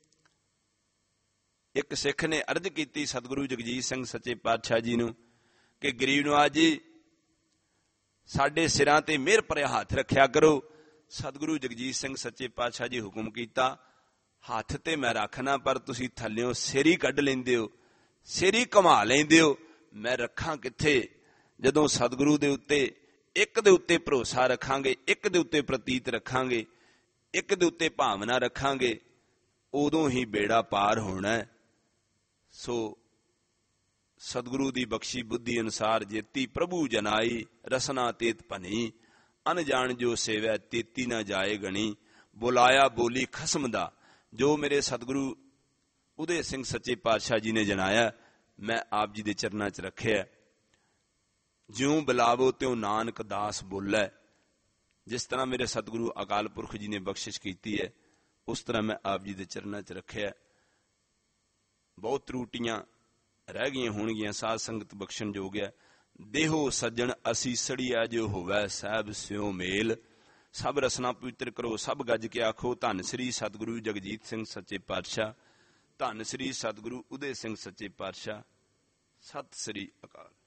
ਇੱਕ ਸਿੱਖ ਨੇ ਅਰਜ਼ ਕੀਤੀ ਸਤਿਗੁਰੂ ਜਗਜੀਤ ਸਿੰਘ ਸੱਚੇ ਪਾਤਸ਼ਾਹ ਜੀ ਨੂੰ ਕਿ ਗਰੀਬ ਨਵਾਜ ਜੀ, ਸਾਡੇ ਸਿਰਾਂ ਤੇ ਮਿਹਰ ਭਰਿਆ ਹੱਥ ਰੱਖਿਆ ਕਰੋ। ਸਤਿਗੁਰੂ ਜਗਜੀਤ ਸਿੰਘ ਸੱਚੇ ਪਾਤਸ਼ਾਹ ਜੀ ਹੁਕਮ ਕੀਤਾ, ਹੱਥ ਤੇ ਮੈਂ ਰੱਖਣਾ, ਪਰ ਤੁਸੀਂ ਥੱਲਿਓਂ ਸਿਰ ਹੀ ਕੱਢ ਲੈਂਦੇ ਹੋ, ਸਿਰ ਹੀ ਘੁਮਾ ਲੈਂਦੇ ਹੋ, ਮੈਂ ਰੱਖਾਂ ਕਿੱਥੇ। ਜਦੋਂ ਸਤਿਗੁਰੂ ਦੇ ਉੱਤੇ, ਇੱਕ ਦੇ ਉੱਤੇ ਭਰੋਸਾ ਰੱਖਾਂਗੇ, ਇੱਕ ਦੇ ਉੱਤੇ ਪ੍ਰਤੀਤ ਰੱਖਾਂਗੇ, ਇੱਕ ਦੇ ਉੱਤੇ ਭਾਵਨਾ ਰੱਖਾਂਗੇ, ਉਦੋਂ ਹੀ ਬੇੜਾ ਪਾਰ ਹੋਣਾ। ਸੋ ਸਤਿਗੁਰੂ ਦੀ ਬਖਸ਼ੀ ਬੁੱਧੀ ਅਨੁਸਾਰ ਜੇਤੀ ਪ੍ਰਭੂ ਜਨਾਈ, ਰਸਨਾ ਤੇਤ ਭਨੀ, ਅਨਜਾਣ ਜੋ ਸੇਵੈ ਤੇਤੀ ਨਾ ਜਾਏ ਗਣੀ। ਬੁਲਾਇਆ ਬੋਲੀ ਖਸਮ ਦਾ, ਜੋ ਮੇਰੇ ਸਤਿਗੁਰੂ ਉਦੇ ਸਿੰਘ ਸੱਚੇ ਪਾਤਸ਼ਾਹ ਜੀ ਨੇ ਜਨਾਇਆ, ਮੈਂ ਆਪ ਜੀ ਦੇ ਚਰਨਾਂ 'ਚ ਰੱਖਿਆ। ਜਿਉਂ ਬੁਲਾਵੋ ਤਿਉਂ ਨਾਨਕ ਦਾਸ ਬੋਲੇ। ਜਿਸ ਤਰ੍ਹਾਂ ਮੇਰੇ ਸਤਿਗੁਰੂ ਅਕਾਲ ਪੁਰਖ ਜੀ ਨੇ ਬਖਸ਼ਿਸ਼ ਕੀਤੀ ਹੈ, ਉਸ ਤਰ੍ਹਾਂ ਮੈਂ ਆਪ ਜੀ ਦੇ ਚਰਨਾਂ 'ਚ ਰੱਖਿਆ। ਬਹੁਤ ਤਰੂਟੀਆਂ ਰਹਿ ਗਈਆਂ ਹੋਣਗੀਆਂ, ਸਾਧ ਸੰਗਤ ਬਖਸ਼ਣ ਯੋਗ ਹੈ। ਦੇਹੋ ਸੱਜਣ ਅਸੀਸੜੀਆ ਜੋ ਹੋਵੇ, ਸਾਹਿਬ ਸਿਉ ਮੇਲ। ਸਭ ਰਸਨਾ ਪਵਿੱਤਰ ਕਰੋ, ਸਭ ਗੱਜ ਕੇ ਆਖੋ ਧੰਨ ਸ੍ਰੀ ਸਤਿਗੁਰੂ ਜਗਜੀਤ ਸਿੰਘ ਸੱਚੇ ਪਾਤਸ਼ਾਹ, ਧੰਨ ਸ੍ਰੀ ਸਤਿਗੁਰੂ ਉਦੇ ਸਿੰਘ ਸੱਚੇ ਪਾਤਸ਼ਾਹ। ਸਤਿ ਸ੍ਰੀ ਅਕਾਲ।